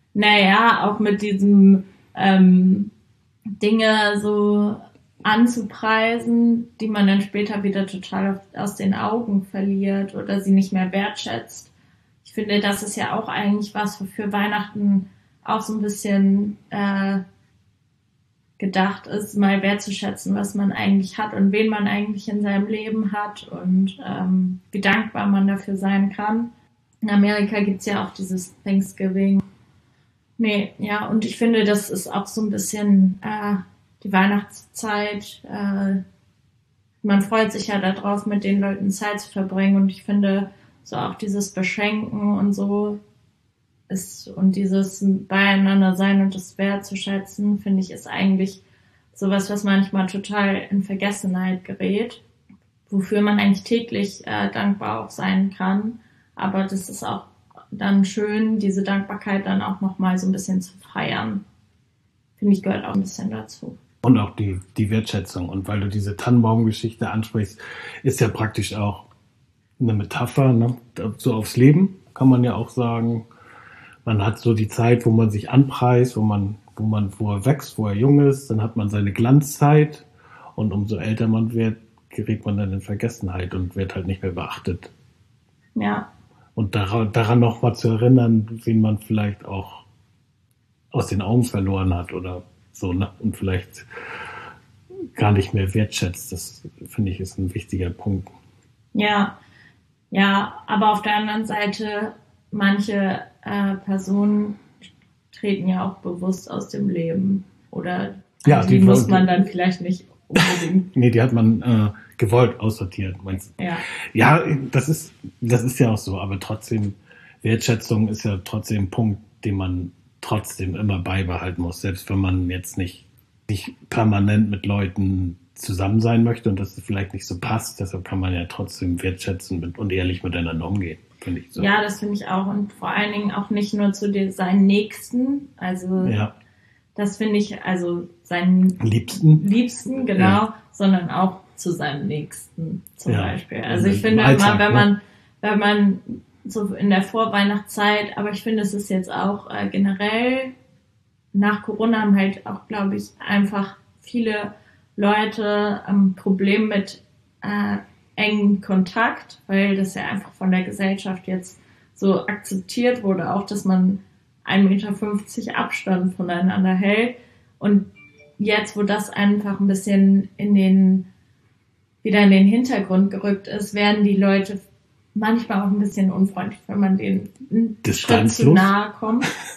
Naja, auch mit diesem ähm, Dinge so anzupreisen, die man dann später wieder total aus den Augen verliert oder sie nicht mehr wertschätzt. Ich finde, das ist ja auch eigentlich was, wofür Weihnachten auch so ein bisschen äh, gedacht ist, mal wertzuschätzen, was man eigentlich hat und wen man eigentlich in seinem Leben hat und ähm, wie dankbar man dafür sein kann. In Amerika gibt's ja auch dieses Thanksgiving. Nee, ja, und ich finde, das ist auch so ein bisschen äh, die Weihnachtszeit. Äh, man freut sich ja darauf, mit den Leuten Zeit zu verbringen und ich finde, so auch dieses Beschenken und so ist und dieses Beieinander sein und das wertzuschätzen, finde ich, ist eigentlich sowas, was manchmal total in Vergessenheit gerät, wofür man eigentlich täglich äh, dankbar auch sein kann. Aber das ist auch dann schön, diese Dankbarkeit dann auch nochmal so ein bisschen zu feiern. Finde ich, gehört auch ein bisschen dazu.
Und auch die, die Wertschätzung. Und weil du diese Tannenbaumgeschichte ansprichst, ist ja praktisch auch eine Metapher, ne? So aufs Leben kann man ja auch sagen. Man hat so die Zeit, wo man sich anpreist, wo man, wo man, wo er wächst, wo er jung ist, dann hat man seine Glanzzeit und umso älter man wird, gerät man dann in Vergessenheit und wird halt nicht mehr beachtet.
Ja.
Und daran, daran noch mal zu erinnern, wen man vielleicht auch aus den Augen verloren hat oder so, ne? Und vielleicht gar nicht mehr wertschätzt. Das finde ich ist ein wichtiger Punkt.
Ja, ja, aber auf der anderen Seite, manche äh, Personen treten ja auch bewusst aus dem Leben. Oder
ja,
die, die muss man dann vielleicht nicht unbedingt.
Nee, die hat man äh, gewollt aussortiert, meinst du?
Ja.
Ja, das ist, das ist ja auch so, aber trotzdem, Wertschätzung ist ja trotzdem ein Punkt, den man trotzdem immer beibehalten muss, selbst wenn man jetzt nicht, nicht permanent mit Leuten zusammen sein möchte und das vielleicht nicht so passt, deshalb kann man ja trotzdem wertschätzen und ehrlich miteinander umgehen, finde ich so.
Ja, das finde ich auch und vor allen Dingen auch nicht nur zu den, seinen Nächsten, also ja. Das finde ich, also seinen
Liebsten,
Liebsten genau, ja. Sondern auch zu seinem Nächsten zum ja. Beispiel. Also ich finde
Alltag,
immer, wenn
ne?
man, wenn man so in der Vorweihnachtszeit, aber ich finde, es ist jetzt auch äh, generell nach Corona haben halt auch, glaube ich, einfach viele Leute ein Problem mit äh, engen Kontakt, weil das ja einfach von der Gesellschaft jetzt so akzeptiert wurde, auch dass man ein Meter fünfzig Abstand voneinander hält. Und jetzt, wo das einfach ein bisschen in den wieder in den Hintergrund gerückt ist, werden die Leute manchmal auch ein bisschen unfreundlich, wenn man denen einen Schritt zu nahe kommt.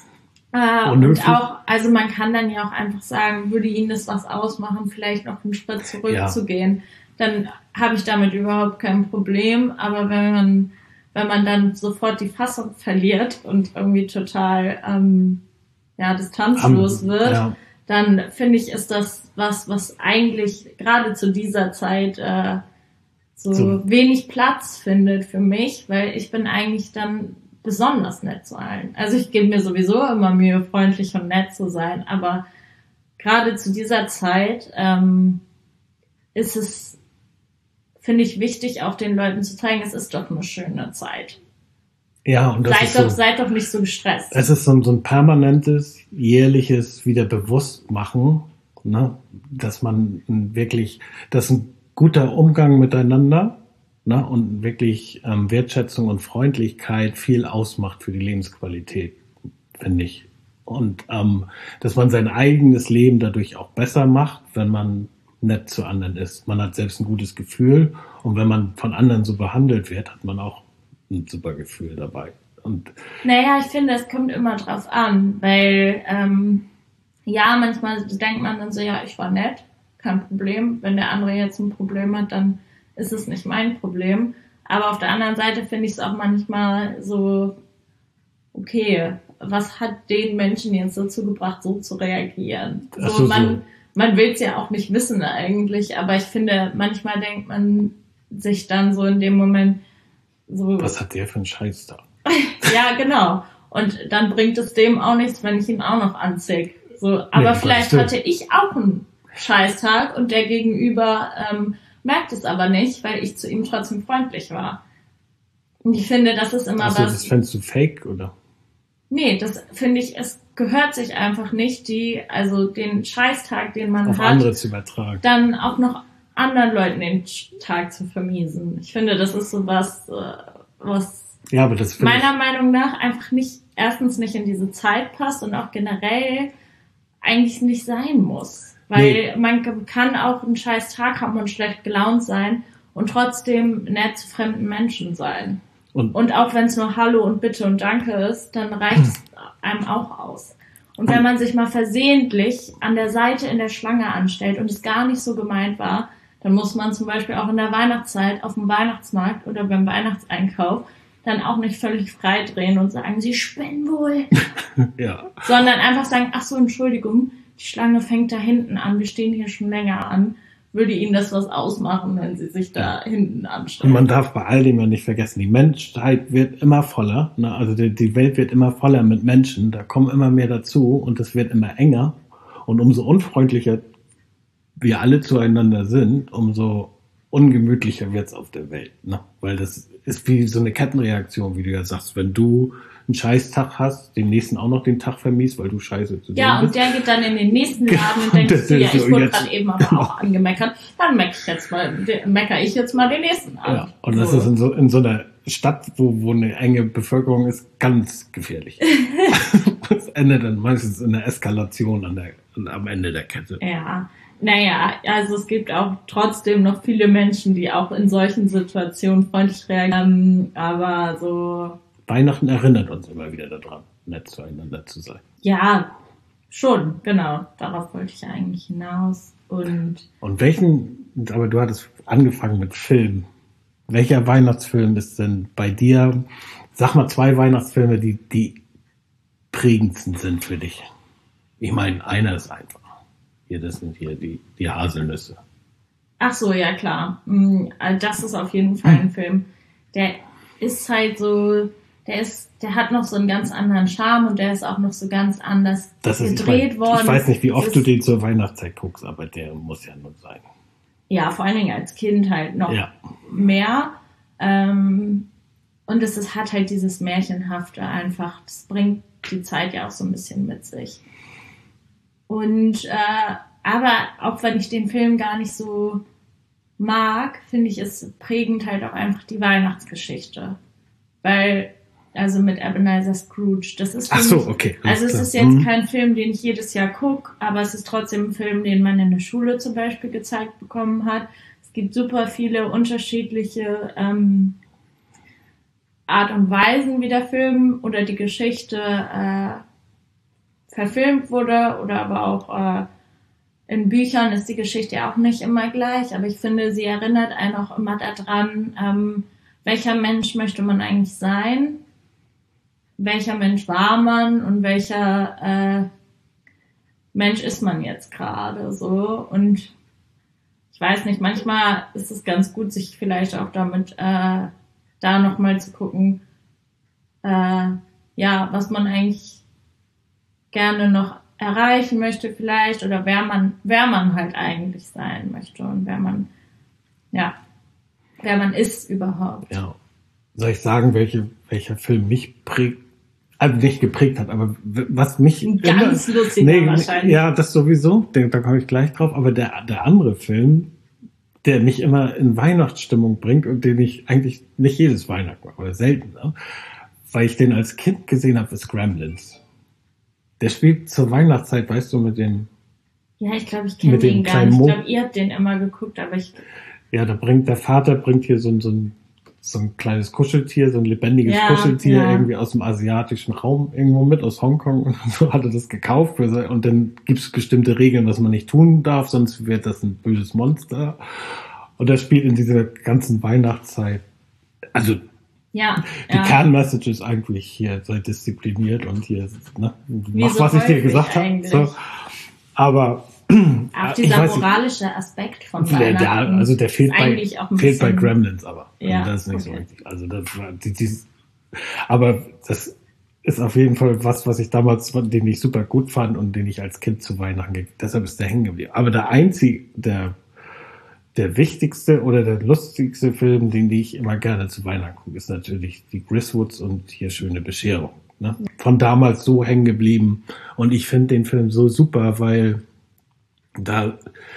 Äh, und
Unhöflich?
auch, also man kann dann ja auch einfach sagen, würde Ihnen das was ausmachen, vielleicht noch einen Schritt zurückzugehen. Ja. Dann habe ich damit überhaupt kein Problem. Aber wenn man, wenn man dann sofort die Fassung verliert und irgendwie total ähm, ja, distanzlos um, wird, ja. dann finde ich, ist das was, was eigentlich gerade zu dieser Zeit äh, so, so wenig Platz findet für mich, weil ich bin eigentlich dann besonders nett zu allen. Also ich gebe mir sowieso immer Mühe, freundlich und nett zu sein, aber gerade zu dieser Zeit ähm, ist es, finde ich, wichtig, auch den Leuten zu zeigen, es ist doch eine schöne Zeit.
Ja, und das
seid
ist
doch,
so,
seid doch nicht so gestresst.
Es ist so, so ein permanentes, jährliches Wiederbewusstmachen, ne? Dass man wirklich, dass ein guter Umgang miteinander, ne? Und wirklich ähm, Wertschätzung und Freundlichkeit viel ausmacht für die Lebensqualität, finde ich. Und ähm, dass man sein eigenes Leben dadurch auch besser macht, wenn man nett zu anderen ist. Man hat selbst ein gutes Gefühl und wenn man von anderen so behandelt wird, hat man auch ein super Gefühl dabei. Und
naja, ich finde, es kommt immer drauf an, weil ähm, ja, manchmal denkt man dann so, ja, ich war nett, kein Problem. Wenn der andere jetzt ein Problem hat, dann ist es nicht mein Problem. Aber auf der anderen Seite finde ich es auch manchmal so, okay, was hat den Menschen jetzt dazu gebracht, so zu reagieren? So,
so,
man,
so.
man will es ja auch nicht wissen eigentlich, aber ich finde, manchmal denkt man sich dann so in dem Moment, so,
was hat der für einen Scheiß da?
Ja, genau. Und dann bringt es dem auch nichts, wenn ich ihn auch noch anzeig. So, aber nee, vielleicht hatte ich auch einen Scheißtag und der Gegenüber ähm, merkt es aber nicht, weil ich zu ihm trotzdem freundlich war. Und ich finde, das ist immer
also,
was...
das fändest du fake, oder?
Nee, das finde ich, es gehört sich einfach nicht, die, also den Scheißtag, den man
auf
hat,
andere zu übertragen.
Dann auch noch anderen Leuten den Tag zu vermiesen. Ich finde, das ist so was, was
ja, aber das
meiner
ich...
Meinung nach einfach nicht, erstens nicht in diese Zeit passt und auch generell eigentlich nicht sein muss. Weil nee. man kann auch einen scheiß Tag haben und schlecht gelaunt sein und trotzdem nett zu fremden Menschen sein. Und, und auch wenn es nur Hallo und Bitte und Danke ist, dann reicht es einem auch aus. Und wenn man sich mal versehentlich an der Seite in der Schlange anstellt und es gar nicht so gemeint war, dann muss man zum Beispiel auch in der Weihnachtszeit auf dem Weihnachtsmarkt oder beim Weihnachtseinkauf dann auch nicht völlig frei drehen und sagen, Sie spinnen wohl.
Ja.
Sondern einfach sagen, ach so, Entschuldigung, die Schlange fängt da hinten an, wir stehen hier schon länger an. Würde Ihnen das was ausmachen, wenn Sie sich da hinten anstellen?
Und man darf bei all dem ja nicht vergessen, die Menschheit wird immer voller, ne? Also die, die Welt wird immer voller mit Menschen, da kommen immer mehr dazu und es wird immer enger. Und umso unfreundlicher wir alle zueinander sind, umso ungemütlicher wird's auf der Welt, ne? Weil das ist wie so eine Kettenreaktion, wie du ja sagst, wenn du einen Scheißtag hast, den nächsten auch noch den Tag vermiest, weil du scheiße zu
Ja, und der geht dann in den nächsten Laden und denkt so, ja, ich wurde gerade eben aber auch angemeckert, dann meckere ich jetzt mal, meckere ich jetzt mal den nächsten an.
Ja, und das so. ist in so, in so einer Stadt, wo, wo eine enge Bevölkerung ist, ganz gefährlich. Das endet dann meistens in einer Eskalation an der, am Ende der Kette.
Ja. Naja, also es gibt auch trotzdem noch viele Menschen, die auch in solchen Situationen freundlich reagieren, aber so...
Weihnachten erinnert uns immer wieder daran, nett zueinander zu sein.
Ja, schon, genau. Darauf wollte ich eigentlich hinaus. Und,
Und welchen, aber du hattest angefangen mit Film. Welcher Weihnachtsfilm ist denn bei dir, sag mal zwei Weihnachtsfilme, die die prägendsten sind für dich? Ich meine, einer ist einfach. Hier, das sind hier die, die Haselnüsse.
Ach so, ja klar. Das ist auf jeden Fall ein Film. Der ist halt so, der ist, der hat noch so einen ganz anderen Charme und der ist auch noch so ganz anders
das ist,
gedreht
ich mein,
worden.
Ich weiß nicht, wie oft du den zur Weihnachtszeit guckst, aber der muss ja nur sein.
Ja, vor allen Dingen als Kind halt noch
ja.
mehr. Und es ist, hat halt dieses Märchenhafte einfach. Das bringt die Zeit ja auch so ein bisschen mit sich. Und äh, aber auch wenn ich den Film gar nicht so mag, finde ich es prägend halt auch einfach die Weihnachtsgeschichte. Weil, also mit Ebenezer Scrooge, das ist für
Ach so,
mich,
okay.
Also es ist jetzt mhm. kein Film, den ich jedes Jahr gucke, aber es ist trotzdem ein Film, den man in der Schule zum Beispiel gezeigt bekommen hat. Es gibt super viele unterschiedliche ähm, Art und Weisen, wie der Film oder die Geschichte äh, verfilmt wurde oder aber auch äh, in Büchern ist die Geschichte ja auch nicht immer gleich, aber ich finde, sie erinnert einen auch immer daran, ähm, welcher Mensch möchte man eigentlich sein, welcher Mensch war man und welcher äh, Mensch ist man jetzt gerade so. Und ich weiß nicht, manchmal ist es ganz gut, sich vielleicht auch damit äh, da nochmal zu gucken, äh, ja, was man eigentlich gerne noch erreichen möchte vielleicht oder wer man, wer man halt eigentlich sein möchte und wer man, ja, wer man ist überhaupt.
Ja. Soll ich sagen, welche, welcher Film mich prägt, also nicht geprägt hat, aber was mich
Ein ganz
immer,
lustiger
nee,
wahrscheinlich.
Ja, das sowieso, da, da komme ich gleich drauf, aber der, der andere Film, der mich immer in Weihnachtsstimmung bringt und den ich eigentlich nicht jedes Weihnachten mache, oder selten, ne? Weil ich den als Kind gesehen habe, ist Gremlins. Der spielt zur Weihnachtszeit, weißt du, mit dem...
Ja, ich glaube, ich kenne
mit dem
den gar
kleinen
nicht. Ich
Mo-
glaube, ihr habt den immer geguckt, aber ich...
Ja, da bringt der Vater bringt hier so ein, so ein, so ein kleines Kuscheltier, so ein lebendiges
Ja,
Kuscheltier
ja.
irgendwie aus dem asiatischen Raum irgendwo mit, aus Hongkong. Und so hat er das gekauft. Für sein, und dann gibt es bestimmte Regeln, was man nicht tun darf, sonst wird das ein böses Monster. Und das spielt in dieser ganzen Weihnachtszeit. Also
Ja,
die
ja.
Kernmessage ist eigentlich hier, sei diszipliniert und hier, ne,
Wie
mach,
so
was ich dir
häufig
gesagt habe.
eigentlich.
So. Aber
Auch
ich
dieser
weiß nicht,
moralische Aspekt von
der,
Weihnachten
der, also der fehlt
ist
bei,
eigentlich auch ein
fehlt bei
bisschen...
Gremlins, aber
Ja,
das ist nicht so
okay.
richtig. Also das war, die, die, aber das ist auf jeden Fall was, was ich damals, den ich super gut fand und den ich als Kind zu Weihnachten gekriegt. Deshalb ist der hängen geblieben. Aber der einzige, der der wichtigste oder der lustigste Film, den ich immer gerne zu Weihnachten gucke, ist natürlich die Griswolds und hier Schöne Bescherung. Ne? Von damals so hängen geblieben. Und ich finde den Film so super, weil da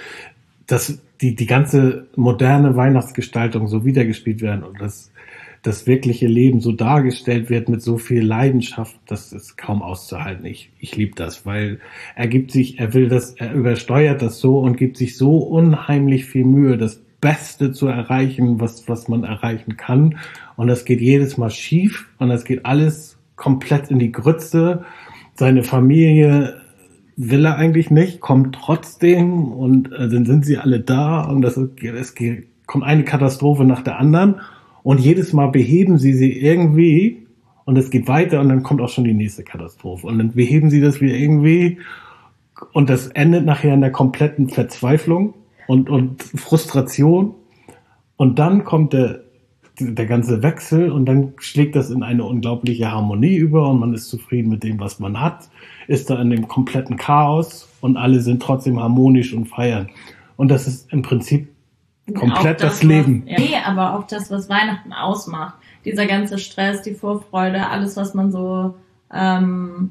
das, die, die ganze moderne Weihnachtsgestaltung so wiedergespielt werden und das, das wirkliche Leben so dargestellt wird mit so viel Leidenschaft, das ist kaum auszuhalten. Ich, ich liebe das, weil er gibt sich, er will das, er übersteuert das so und gibt sich so unheimlich viel Mühe, das Beste zu erreichen, was, was man erreichen kann. Und das geht jedes Mal schief und das geht alles komplett in die Grütze. Seine Familie will er eigentlich nicht, kommt trotzdem und äh, dann sind sie alle da und das, es geht, kommt eine Katastrophe nach der anderen. Und jedes Mal beheben sie sie irgendwie und es geht weiter und dann kommt auch schon die nächste Katastrophe. Und dann beheben sie das wieder irgendwie und das endet nachher in der kompletten Verzweiflung und, und Frustration. Und dann kommt der, der ganze Wechsel und dann schlägt das in eine unglaubliche Harmonie über und man ist zufrieden mit dem, was man hat, ist da in dem kompletten Chaos und alle sind trotzdem harmonisch und feiern. Und das ist im Prinzip komplett das, das Leben.
Was, ja, nee, aber auch das, was Weihnachten ausmacht. Dieser ganze Stress, die Vorfreude, alles, was man so ähm,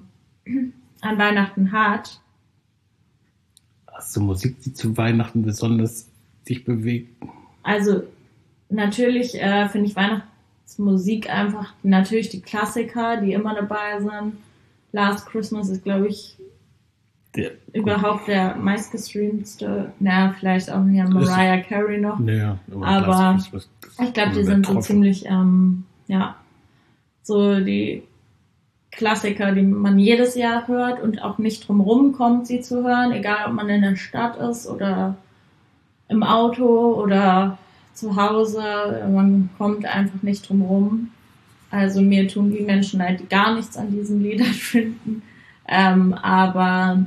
an Weihnachten hat.
Hast du Musik, die zu Weihnachten besonders dich bewegt?
Also natürlich äh, finde ich Weihnachtsmusik einfach, natürlich die Klassiker, die immer dabei sind. Last Christmas ist, glaube ich, Der, überhaupt der meistgestreamte, na, vielleicht auch hier Mariah Carey noch.
Ja,
aber, aber ich glaube, die sind so ziemlich, ähm, ja, so die Klassiker, die man jedes Jahr hört und auch nicht drum rumkommt, sie zu hören, egal ob man in der Stadt ist oder im Auto oder zu Hause, man kommt einfach nicht drum rum. Also mir tun die Menschen leid, die gar nichts an diesen Liedern finden, ähm, aber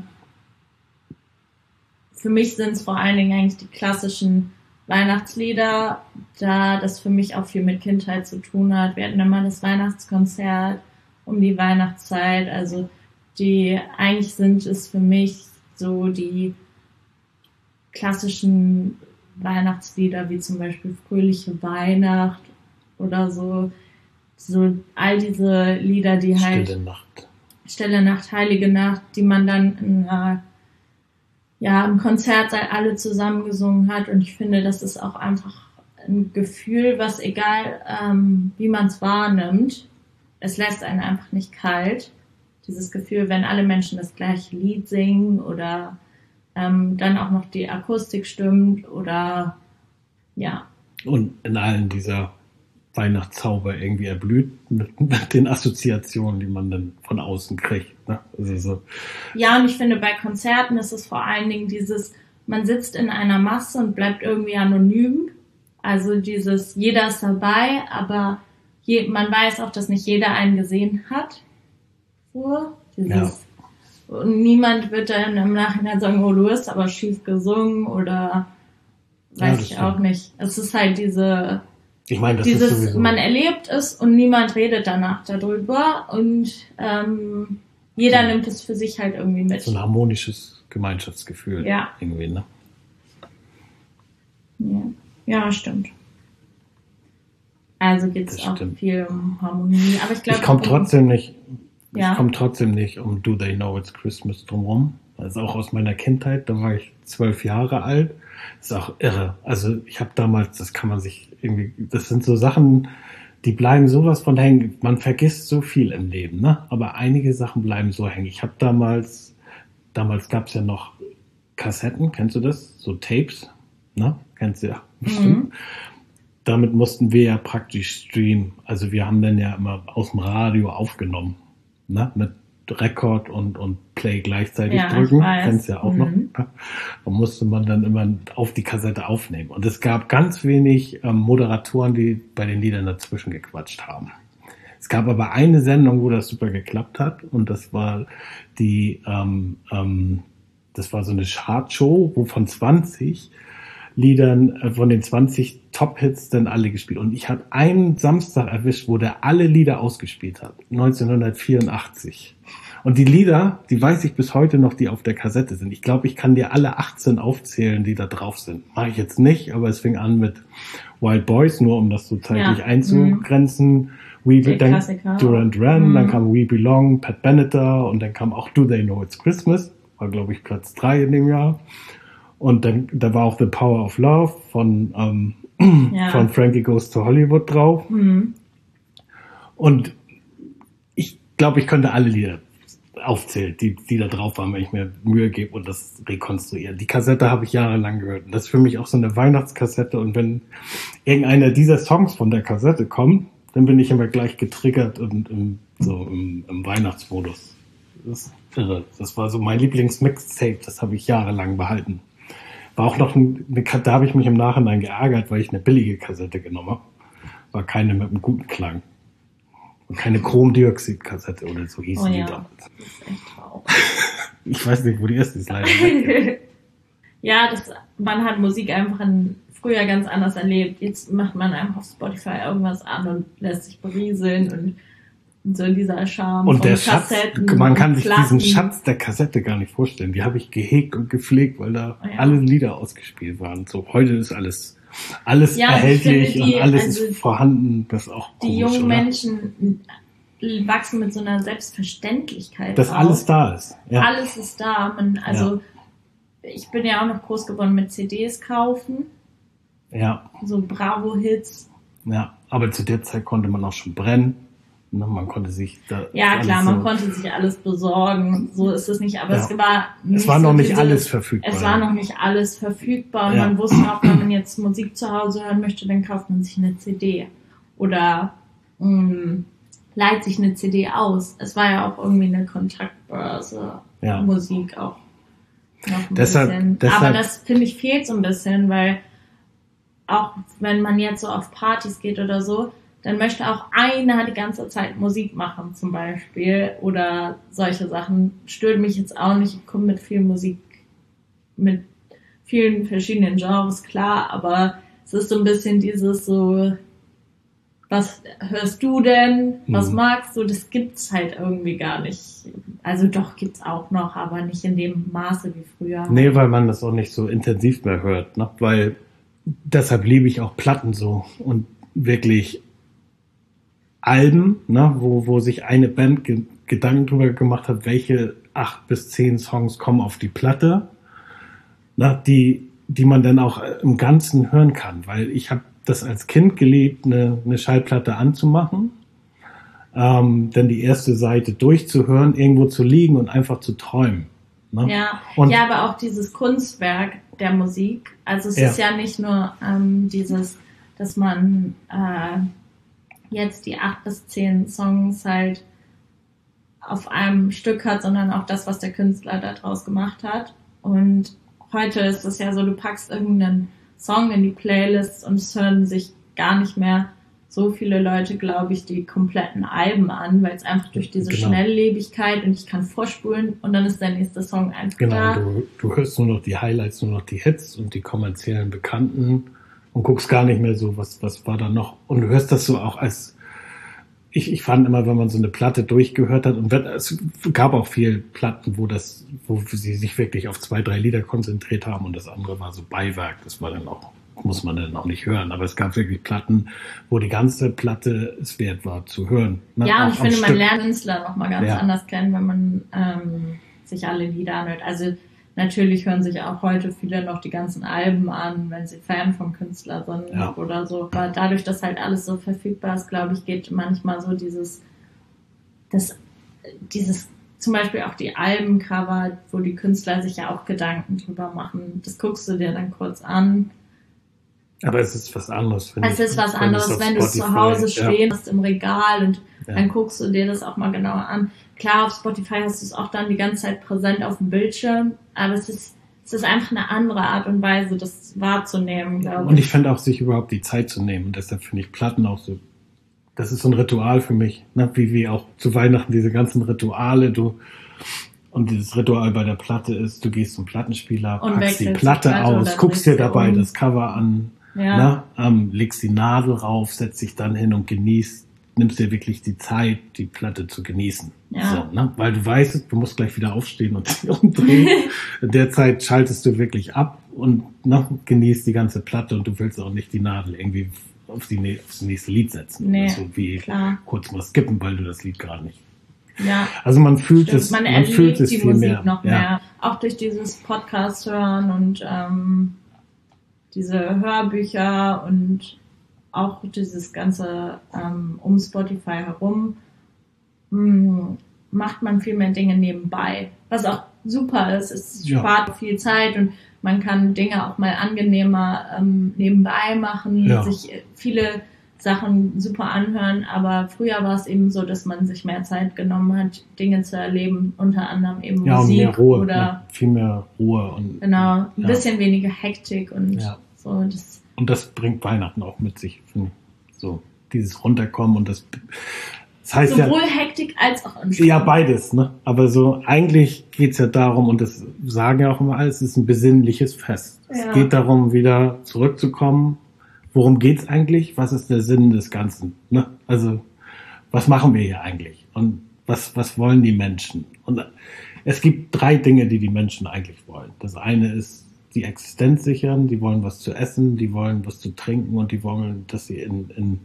für mich sind es vor allen Dingen eigentlich die klassischen Weihnachtslieder, da das für mich auch viel mit Kindheit zu tun hat. Wir hatten immer das Weihnachtskonzert um die Weihnachtszeit. Also die eigentlich sind es für mich so die klassischen Weihnachtslieder wie zum Beispiel Fröhliche Weihnacht oder so. So all diese Lieder, die halt
Stille Nacht,
Stille Nacht, Heilige Nacht, die man dann in einer ja, im Konzertsaal alle zusammen gesungen hat und ich finde, das ist auch einfach ein Gefühl, was egal, ähm, wie man es wahrnimmt, es lässt einen einfach nicht kalt. Dieses Gefühl, wenn alle Menschen das gleiche Lied singen oder ähm, dann auch noch die Akustik stimmt oder ja.
Und in allen dieser Weihnachtszauber irgendwie erblüht mit, mit den Assoziationen, die man dann von außen kriegt. Ne? Also so.
Ja, und ich finde, bei Konzerten ist es vor allen Dingen dieses, man sitzt in einer Masse und bleibt irgendwie anonym. Also dieses, jeder ist dabei, aber je, man weiß auch, dass nicht jeder einen gesehen hat. So, dieses, ja. Und niemand wird dann im Nachhinein sagen, oh, du hast aber schief gesungen oder weiß ja, ich auch nicht. Es ist halt diese,
ich meine, das
dieses,
ist sowieso,
man erlebt es und niemand redet danach darüber und ähm, jeder ja. nimmt es für sich halt irgendwie mit.
So ein harmonisches Gemeinschaftsgefühl.
Ja.
Irgendwie, ne?
Ja, ja, stimmt. Also geht es auch
stimmt.
viel um Harmonie. Aber ich glaube,
ich komme trotzdem nicht,
ja.
ich komme trotzdem nicht um Do They Know It's Christmas drumherum. Das ist auch aus meiner Kindheit. Da war ich zwölf Jahre alt. Das ist auch irre. Also ich habe damals, das kann man sich irgendwie, das sind so Sachen, die bleiben sowas von hängen. Man vergisst so viel im Leben, ne? Aber einige Sachen bleiben so hängen. Ich habe damals, damals gab es ja noch Kassetten, kennst du das? So Tapes, ne? Kennst du ja bestimmt. Mhm. Damit mussten wir ja praktisch streamen. Also wir haben dann ja immer aus dem Radio aufgenommen, ne? Mit Rekord und, und Play gleichzeitig
ja,
drücken. Kennst du ja auch mhm. noch. Da musste man dann immer auf die Kassette aufnehmen. Und es gab ganz wenig ähm, Moderatoren, die bei den Liedern dazwischen gequatscht haben. Es gab aber eine Sendung, wo das super geklappt hat. Und das war die, ähm, ähm, das war so eine Chartshow, wo von zwanzig Liedern, äh, von den zwanzig Top-Hits dann alle gespielt. Und ich habe einen Samstag erwischt, wo der alle Lieder ausgespielt hat. neunzehnhundertvierundachtzig. Und die Lieder, die weiß ich bis heute noch, die auf der Kassette sind. Ich glaube, ich kann dir alle achtzehn aufzählen, die da drauf sind. Mache ich jetzt nicht, aber es fing an mit Wild Boys, nur um das so zeitlich ja. einzugrenzen. Mhm. We Be- dann Duran Duran, mhm. dann kam We Belong, Pat Benatar und dann kam auch Do They Know It's Christmas. War, glaube ich, Platz drei in dem Jahr. Und dann, da war auch The Power of Love von, ähm, ja. von Frankie Goes to Hollywood drauf. Mhm. Und ich glaube, ich könnte alle Lieder aufzählen, die, die da drauf waren, wenn ich mir Mühe gebe und das rekonstruiere. Die Kassette habe ich jahrelang gehört. Und das ist für mich auch so eine Weihnachtskassette. Und wenn irgendeiner dieser Songs von der Kassette kommt, dann bin ich immer gleich getriggert und im, so im, im Weihnachtsmodus. Das ist irre. Das war so mein Lieblingsmixtape. Das habe ich jahrelang behalten. War auch noch eine, da habe ich mich im Nachhinein geärgert, weil ich eine billige Kassette genommen habe. War keine mit einem guten Klang. Und keine Chromdioxid-Kassette oder so hießen
oh,
die
ja.
damals.
Das ist echt traurig.
Ich weiß nicht, wo die ist, die ist leider weg.
Ja, das, man hat Musik einfach in, früher ganz anders erlebt. Jetzt macht man einfach auf Spotify irgendwas an und lässt sich berieseln und so dieser Charme
und
von
der Schatz,
Kassetten
man kann sich
Platten.
diesen Schatz der Kassette gar nicht vorstellen. Die habe ich gehegt und gepflegt, weil da ja. alle Lieder ausgespielt waren. So heute ist alles alles ja, erhältlich die, und alles also ist vorhanden. Das ist auch
die
komisch,
jungen
oder?
Menschen wachsen mit so einer Selbstverständlichkeit
dass
auf.
alles da ist. Ja.
Alles ist da. Man, also ja. ich bin ja auch noch groß geworden mit C Ds kaufen.
Ja.
So Bravo-Hits.
Ja, aber zu der Zeit konnte man auch schon brennen. Man konnte sich da.
Ja, klar, man so konnte sich alles besorgen. So ist es nicht, aber ja. es war nicht
Es war noch
so
nicht
diese,
alles verfügbar.
Es war noch nicht alles verfügbar und ja. man wusste auch, wenn man jetzt Musik zu Hause hören möchte, dann kauft man sich eine C D oder mh, leiht sich eine C D aus. Es war ja auch irgendwie eine Kontaktbörse, ja. Musik auch noch ein
deshalb,
bisschen.
Deshalb,
aber das, finde ich, fehlt so ein bisschen, weil auch wenn man jetzt so auf Partys geht oder so, dann möchte auch einer die ganze Zeit Musik machen zum Beispiel oder solche Sachen. Stört mich jetzt auch nicht. Ich komme mit viel Musik, mit vielen verschiedenen Genres, klar, aber es ist so ein bisschen dieses so, was hörst du denn? Was mhm. magst du? Das gibt's halt irgendwie gar nicht. Also doch, gibt's auch noch, aber nicht in dem Maße wie früher.
Nee, weil man das auch nicht so intensiv mehr hört, ne? Weil deshalb liebe ich auch Platten so und wirklich Alben, ne, wo, wo sich eine Band ge- Gedanken drüber gemacht hat, welche acht bis zehn Songs kommen auf die Platte, ne, die, die man dann auch im Ganzen hören kann, weil ich habe das als Kind geliebt, eine, eine Schallplatte anzumachen, ähm, dann die erste Seite durchzuhören, irgendwo zu liegen und einfach zu träumen. Ne?
Ja,
und
ja, aber auch dieses Kunstwerk der Musik, also es
ja.
ist ja nicht nur ähm, dieses, dass man äh, jetzt die acht bis zehn Songs halt auf einem Stück hat, sondern auch das, was der Künstler daraus gemacht hat. Und heute ist es ja so, du packst irgendeinen Song in die Playlist und es hören sich gar nicht mehr so viele Leute, glaube ich, die kompletten Alben an, weil es einfach durch diese
Genau.
Schnelllebigkeit und ich kann vorspulen und dann ist der nächste Song einfach
Genau,
da.
du, du hörst nur noch die Highlights, nur noch die Hits und die kommerziellen Bekannten und guckst gar nicht mehr so, was, was war da noch. Und du hörst das so auch als, ich, ich fand immer, wenn man so eine Platte durchgehört hat, und es gab auch viel Platten, wo das, wo sie sich wirklich auf zwei, drei Lieder konzentriert haben und das andere war so Beiwerk, das war dann auch, muss man dann auch nicht hören. Aber es gab wirklich Platten, wo die ganze Platte es wert war zu hören. Ne?
Ja, und
auch
ich finde, man
Stück.
lernt Künstler nochmal ganz
Ja.
anders kennen, wenn man ähm, sich alle Lieder anhört. Also natürlich hören sich auch heute viele noch die ganzen Alben an, wenn sie Fan vom Künstler sind
Ja.
oder so. Aber dadurch, dass halt alles so verfügbar ist, glaube ich, geht manchmal so dieses, das, dieses zum Beispiel auch die Albencover, wo die Künstler sich ja auch Gedanken drüber machen. Das guckst du dir dann kurz an.
Aber es ist was anderes, finde
Es
ich.
ist was
Wenn
anderes,
es auf
wenn du es zu
Spotify-
Hause
ja.
stehen hast im Regal und
Ja.
dann guckst du dir das auch mal genauer an. Klar, auf Spotify hast du es auch dann die ganze Zeit präsent auf dem Bildschirm, aber es ist, es ist einfach eine andere Art und Weise, das wahrzunehmen, glaube
Und
ich.
ich finde auch, sich überhaupt die Zeit zu nehmen. Und deshalb finde ich Platten auch so, das ist so ein Ritual für mich. Ne? Wie, wie auch zu Weihnachten diese ganzen Rituale. Du, und dieses Ritual bei der Platte ist, du gehst zum Plattenspieler,
Und
packst die
wechselst die
Platte
Platte
aus,
oder
guckst dir
drehst sie
dabei
um.
das Cover an,
Ja.
ne? ähm, legst die Nadel rauf, setzt dich dann hin und genießt, nimmst dir wirklich die Zeit, die Platte zu genießen.
Ja.
So, ne? Weil du weißt, du musst gleich wieder aufstehen und sie umdrehen. In der Zeit schaltest du wirklich ab und ne, genießt die ganze Platte und du willst auch nicht die Nadel irgendwie auf die, nä- aufs nächste Lied setzen.
Nee,
so wie
klar.
kurz mal skippen, weil du das Lied gerade nicht.
Ja.
Also man fühlt
Stimmt,
es,
man
man,
erlebt
fühlt es
die
viel
Musik
mehr.
noch
Ja.
mehr. Auch durch dieses Podcast hören und ähm, diese Hörbücher und auch dieses ganze ähm, um Spotify herum mh, macht man viel mehr Dinge nebenbei. Was auch super ist, es
Ja.
spart viel Zeit und man kann Dinge auch mal angenehmer ähm, nebenbei machen,
Ja.
sich äh, viele Sachen super anhören, aber früher war es eben so, dass man sich mehr Zeit genommen hat, Dinge zu erleben, unter anderem eben
Ja, und
Musik
mehr Ruhe,
oder
ne? Viel mehr Ruhe und
genau, ein
Ja.
bisschen weniger Hektik und
Ja.
so. Das,
Und das bringt Weihnachten auch mit sich, finde ich. So, dieses Runterkommen und das, das heißt
sowohl
ja,
Hektik als auch Entspannung.
ja, beides, ne? Aber so, eigentlich geht's ja darum, und das sagen ja auch immer alle, es ist ein besinnliches Fest.
Ja.
Es geht darum, wieder zurückzukommen. Worum geht's eigentlich? Was ist der Sinn des Ganzen? Ne? Also, was machen wir hier eigentlich? Und was, was wollen die Menschen? Und es gibt drei Dinge, die die Menschen eigentlich wollen. Das eine ist die Existenz sichern, die wollen was zu essen, die wollen was zu trinken und die wollen, dass sie in, in,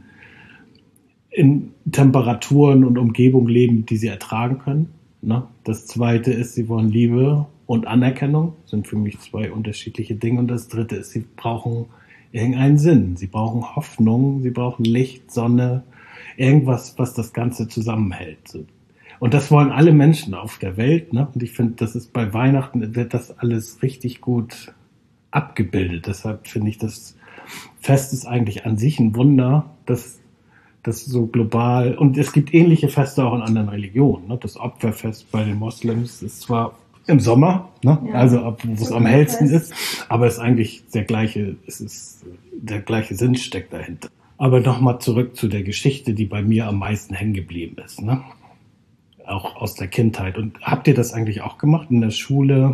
in Temperaturen und Umgebung leben, die sie ertragen können. Ne? Das zweite ist, sie wollen Liebe und Anerkennung, sind für mich zwei unterschiedliche Dinge. Und das dritte ist, sie brauchen irgendeinen Sinn. Sie brauchen Hoffnung, sie brauchen Licht, Sonne, irgendwas, was das Ganze zusammenhält. Und das wollen alle Menschen auf der Welt. Ne? Und ich finde, das ist bei Weihnachten, wird das alles richtig gut abgebildet. Deshalb finde ich, das Fest ist eigentlich an sich ein Wunder, dass das so global, und es gibt ähnliche Feste auch in anderen Religionen. Ne? Das Opferfest bei den Moslems ist zwar im Sommer, ne?
Ja.
Also ab, wo es
So
am hellsten
Fest.
ist, aber es ist eigentlich der gleiche, es ist der gleiche Sinn steckt dahinter. Aber nochmal zurück zu der Geschichte, die bei mir am meisten hängen geblieben ist, ne? Auch aus der Kindheit. Und habt ihr das eigentlich auch gemacht in der Schule,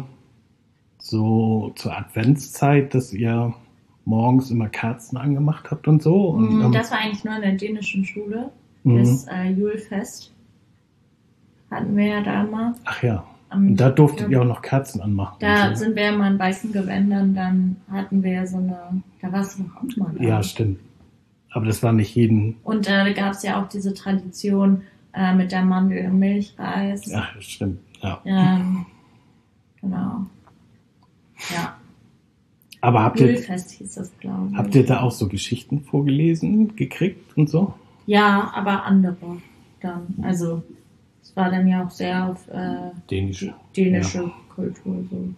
so zur Adventszeit, dass ihr morgens immer Kerzen angemacht habt und so? Und, ähm,
Das war eigentlich nur in der dänischen Schule.
Mhm.
Das äh, Julfest hatten wir ja da mal.
ach ja.
Am-
Und da durftet ihr auch noch Kerzen anmachen.
Da
und so.
sind wir immer in weißen Gewändern, dann hatten wir so eine, da warst du noch auch mal da.
Ja, stimmt. Aber das war nicht jeden.
Und äh, da gab es ja auch diese Tradition äh, mit der Mandel- und Milchreis.
Ja, das stimmt. Ja.
Ähm, genau. Ja,
Aber habt ihr,
Julfest hieß das, glaube ich.
habt ihr da auch so Geschichten vorgelesen gekriegt und so?
Ja, aber andere dann. Also es war dann ja auch sehr auf äh,
Dänische.
dänische
Ja.
Kultur so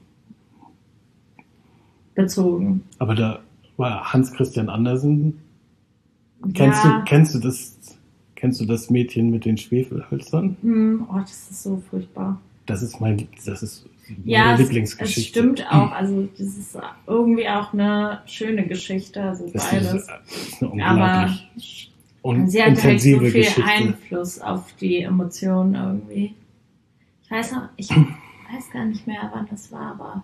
bezogen.
Aber da war Hans Christian Andersen. Kennst
Ja.
du, kennst du das? Kennst du das Mädchen mit den Schwefelhölzern?
Hm, oh, das ist so furchtbar.
Das ist mein, das ist meine
Ja, es, es
Lieblingsgeschichte.
stimmt auch. Also das ist irgendwie auch eine schöne Geschichte, also
Das
beides.
ist, das ist eine
Aber
unglaublich un-
sie hat halt so
intensive
viel
Geschichte.
Einfluss auf die Emotionen irgendwie. Ich weiß auch, ich weiß gar nicht mehr, wann das war, aber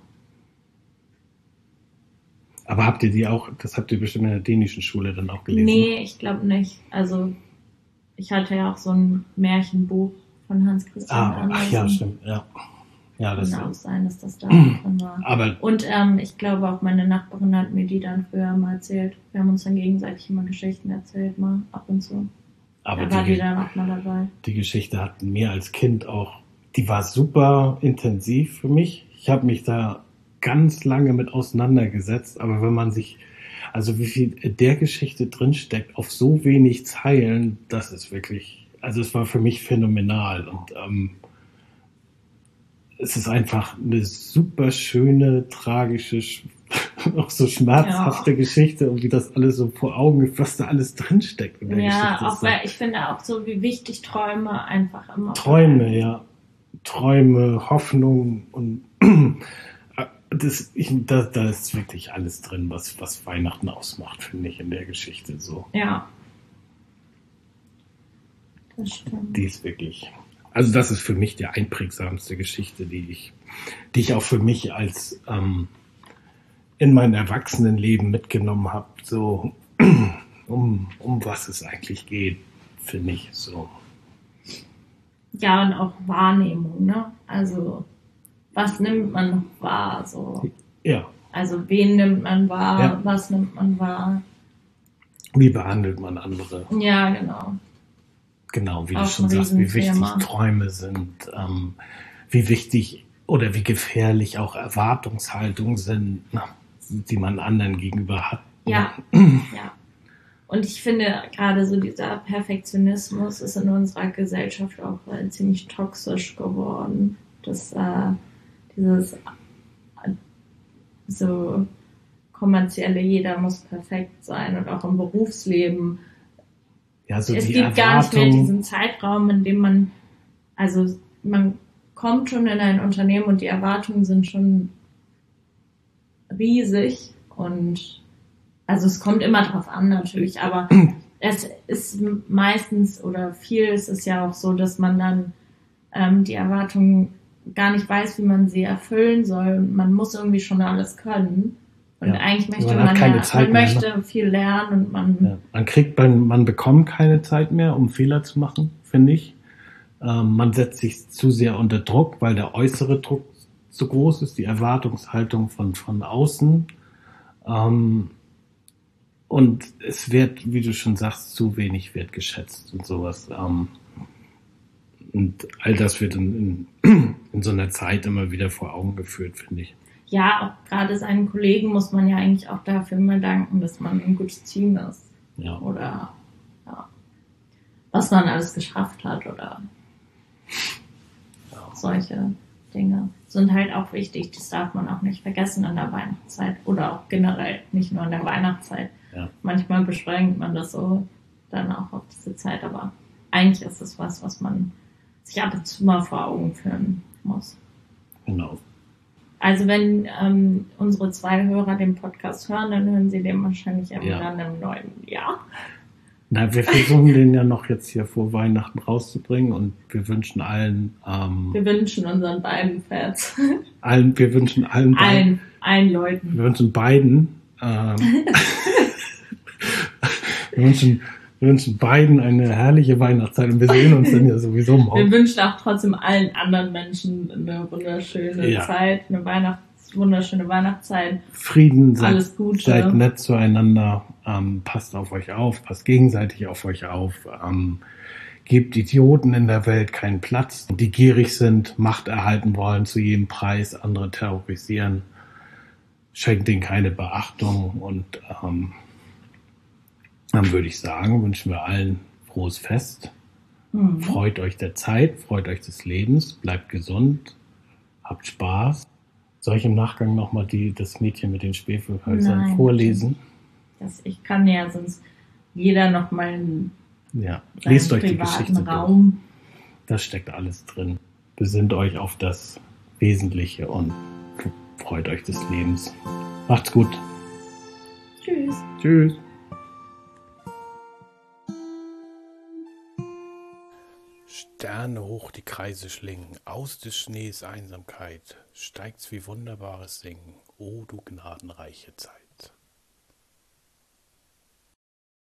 Aber habt ihr die auch, das habt ihr bestimmt in der dänischen Schule dann auch gelesen?
nee, ich glaube nicht. Also ich hatte ja auch so ein Märchenbuch von Hans Christian
Ah,
Andersen.
ach ja, stimmt, ja. Ja, das
Kann auch sein, dass das da drin war.
aber
Und ähm, ich glaube auch meine Nachbarin hat mir die dann früher mal erzählt. Wir haben uns dann gegenseitig immer Geschichten erzählt, mal ab und zu.
aber
Da war die
die,
dann auch mal dabei.
die Geschichte hat mir als Kind auch, die war super intensiv für mich. Ich habe mich da ganz lange mit auseinandergesetzt, aber wenn man sich, also wie viel in der Geschichte drinsteckt, auf so wenig Zeilen, das ist wirklich, also es war für mich phänomenal und ähm, es ist einfach eine super schöne, tragische, sch- auch so schmerzhafte
Ja.
Geschichte und wie das alles so vor Augen ist, was da alles drinsteckt in der
Ja,
Geschichte.
auch weil ich finde auch so, wie wichtig Träume einfach immer
Träume, ja. Träume, Hoffnung und das, ich, da, da ist wirklich alles drin, was, was Weihnachten ausmacht, finde ich, in der Geschichte so.
Ja. Das stimmt.
Die ist wirklich. Also das ist für mich die einprägsamste Geschichte, die ich, die ich auch für mich als ähm, in mein Erwachsenenleben mitgenommen habe, so um, um was es eigentlich geht, finde ich so.
Ja, und auch Wahrnehmung, ne? Also, was nimmt man noch wahr? So.
Ja,
Also, wen nimmt man wahr?
Ja.
Was nimmt man wahr?
wie behandelt man andere?
Ja, genau.
Genau, wie
Auch
du schon
ein
sagst, wie wichtig
Riesenthema.
Träume sind, ähm, wie wichtig oder wie gefährlich auch Erwartungshaltungen sind, na, die man anderen gegenüber hat.
Ja, ja. Und ich finde, gerade so dieser Perfektionismus ist in unserer Gesellschaft auch äh, ziemlich toxisch geworden. Das, äh, dieses äh, so kommerzielle, jeder muss perfekt sein und auch im Berufsleben.
Ja, so
Es
die
gibt gar nicht mehr
Erwartung,
diesen Zeitraum, in dem man, also man kommt schon in ein Unternehmen und die Erwartungen sind schon riesig und also es kommt immer drauf an natürlich, aber es ist meistens oder viel ist es ja auch so, dass man dann ähm, die Erwartungen gar nicht weiß, wie man sie erfüllen soll und man muss irgendwie schon alles können und
Ja.
eigentlich möchte
Man
man,
hat keine
ja,
Zeit
man
mehr,
möchte viel lernen und man
ja, man kriegt, man, man bekommt keine Zeit mehr, um Fehler zu machen, finde ich. Ähm, man setzt sich zu sehr unter Druck, weil der äußere Druck so groß ist, die Erwartungshaltung von, von außen. Ähm, und es wird, wie du schon sagst, zu wenig wertgeschätzt und sowas. Ähm, und all das wird in, in, in so einer Zeit immer wieder vor Augen geführt, finde ich.
ja, auch gerade seinen Kollegen muss man ja eigentlich auch dafür immer danken, dass man ein gutes Team ist.
Ja.
Oder ja, was man alles geschafft hat oder
Ja.
solche Dinge sind halt auch wichtig. Das darf man auch nicht vergessen in der Weihnachtszeit oder auch generell, nicht nur in der Weihnachtszeit.
Ja.
Manchmal beschränkt man das so dann auch auf diese Zeit, aber eigentlich ist es was, was man sich ab und zu mal vor Augen führen muss.
Genau.
Also wenn ähm, unsere zwei Hörer den Podcast hören, dann hören sie den wahrscheinlich immer
Ja.
dann im neuen Jahr.
Na, wir versuchen den ja noch jetzt hier vor Weihnachten rauszubringen und wir wünschen allen, ähm,
Wir wünschen unseren beiden Fans,
allen, wir wünschen allen, beiden,
allen, allen Leuten.
wir wünschen beiden, ähm, wir wünschen, wir wünschen beiden eine herrliche Weihnachtszeit und wir sehen uns dann ja sowieso
Wir
morgen.
wünschen auch trotzdem allen anderen Menschen eine wunderschöne
Ja.
Zeit, eine Weihnachts-, wunderschöne Weihnachtszeit.
Frieden, seid,
Alles Gute.
seid nett zueinander, ähm, passt auf euch auf, passt gegenseitig auf euch auf, ähm, gebt Idioten in der Welt keinen Platz, die gierig sind, Macht erhalten wollen zu jedem Preis, andere terrorisieren, schenkt denen keine Beachtung und ähm, dann würde ich sagen, wünschen wir allen frohes Fest,
Hm.
freut euch der Zeit, freut euch des Lebens, bleibt gesund, habt Spaß. Soll ich im Nachgang nochmal die, das Mädchen mit den Schwefelhölzern
Nein,
vorlesen?
Das, ich kann ja sonst jeder noch mal ein
Ja,
seinen
lest euch die
privaten
Geschichte durch.
Raum.
Da steckt alles drin. Besinnt euch auf das Wesentliche und freut euch des Lebens. Macht's gut.
Tschüss.
Tschüss.
Sterne hoch die Kreise schlingen, aus des Schnees Einsamkeit steigt's wie wunderbares Singen, o du gnadenreiche Zeit.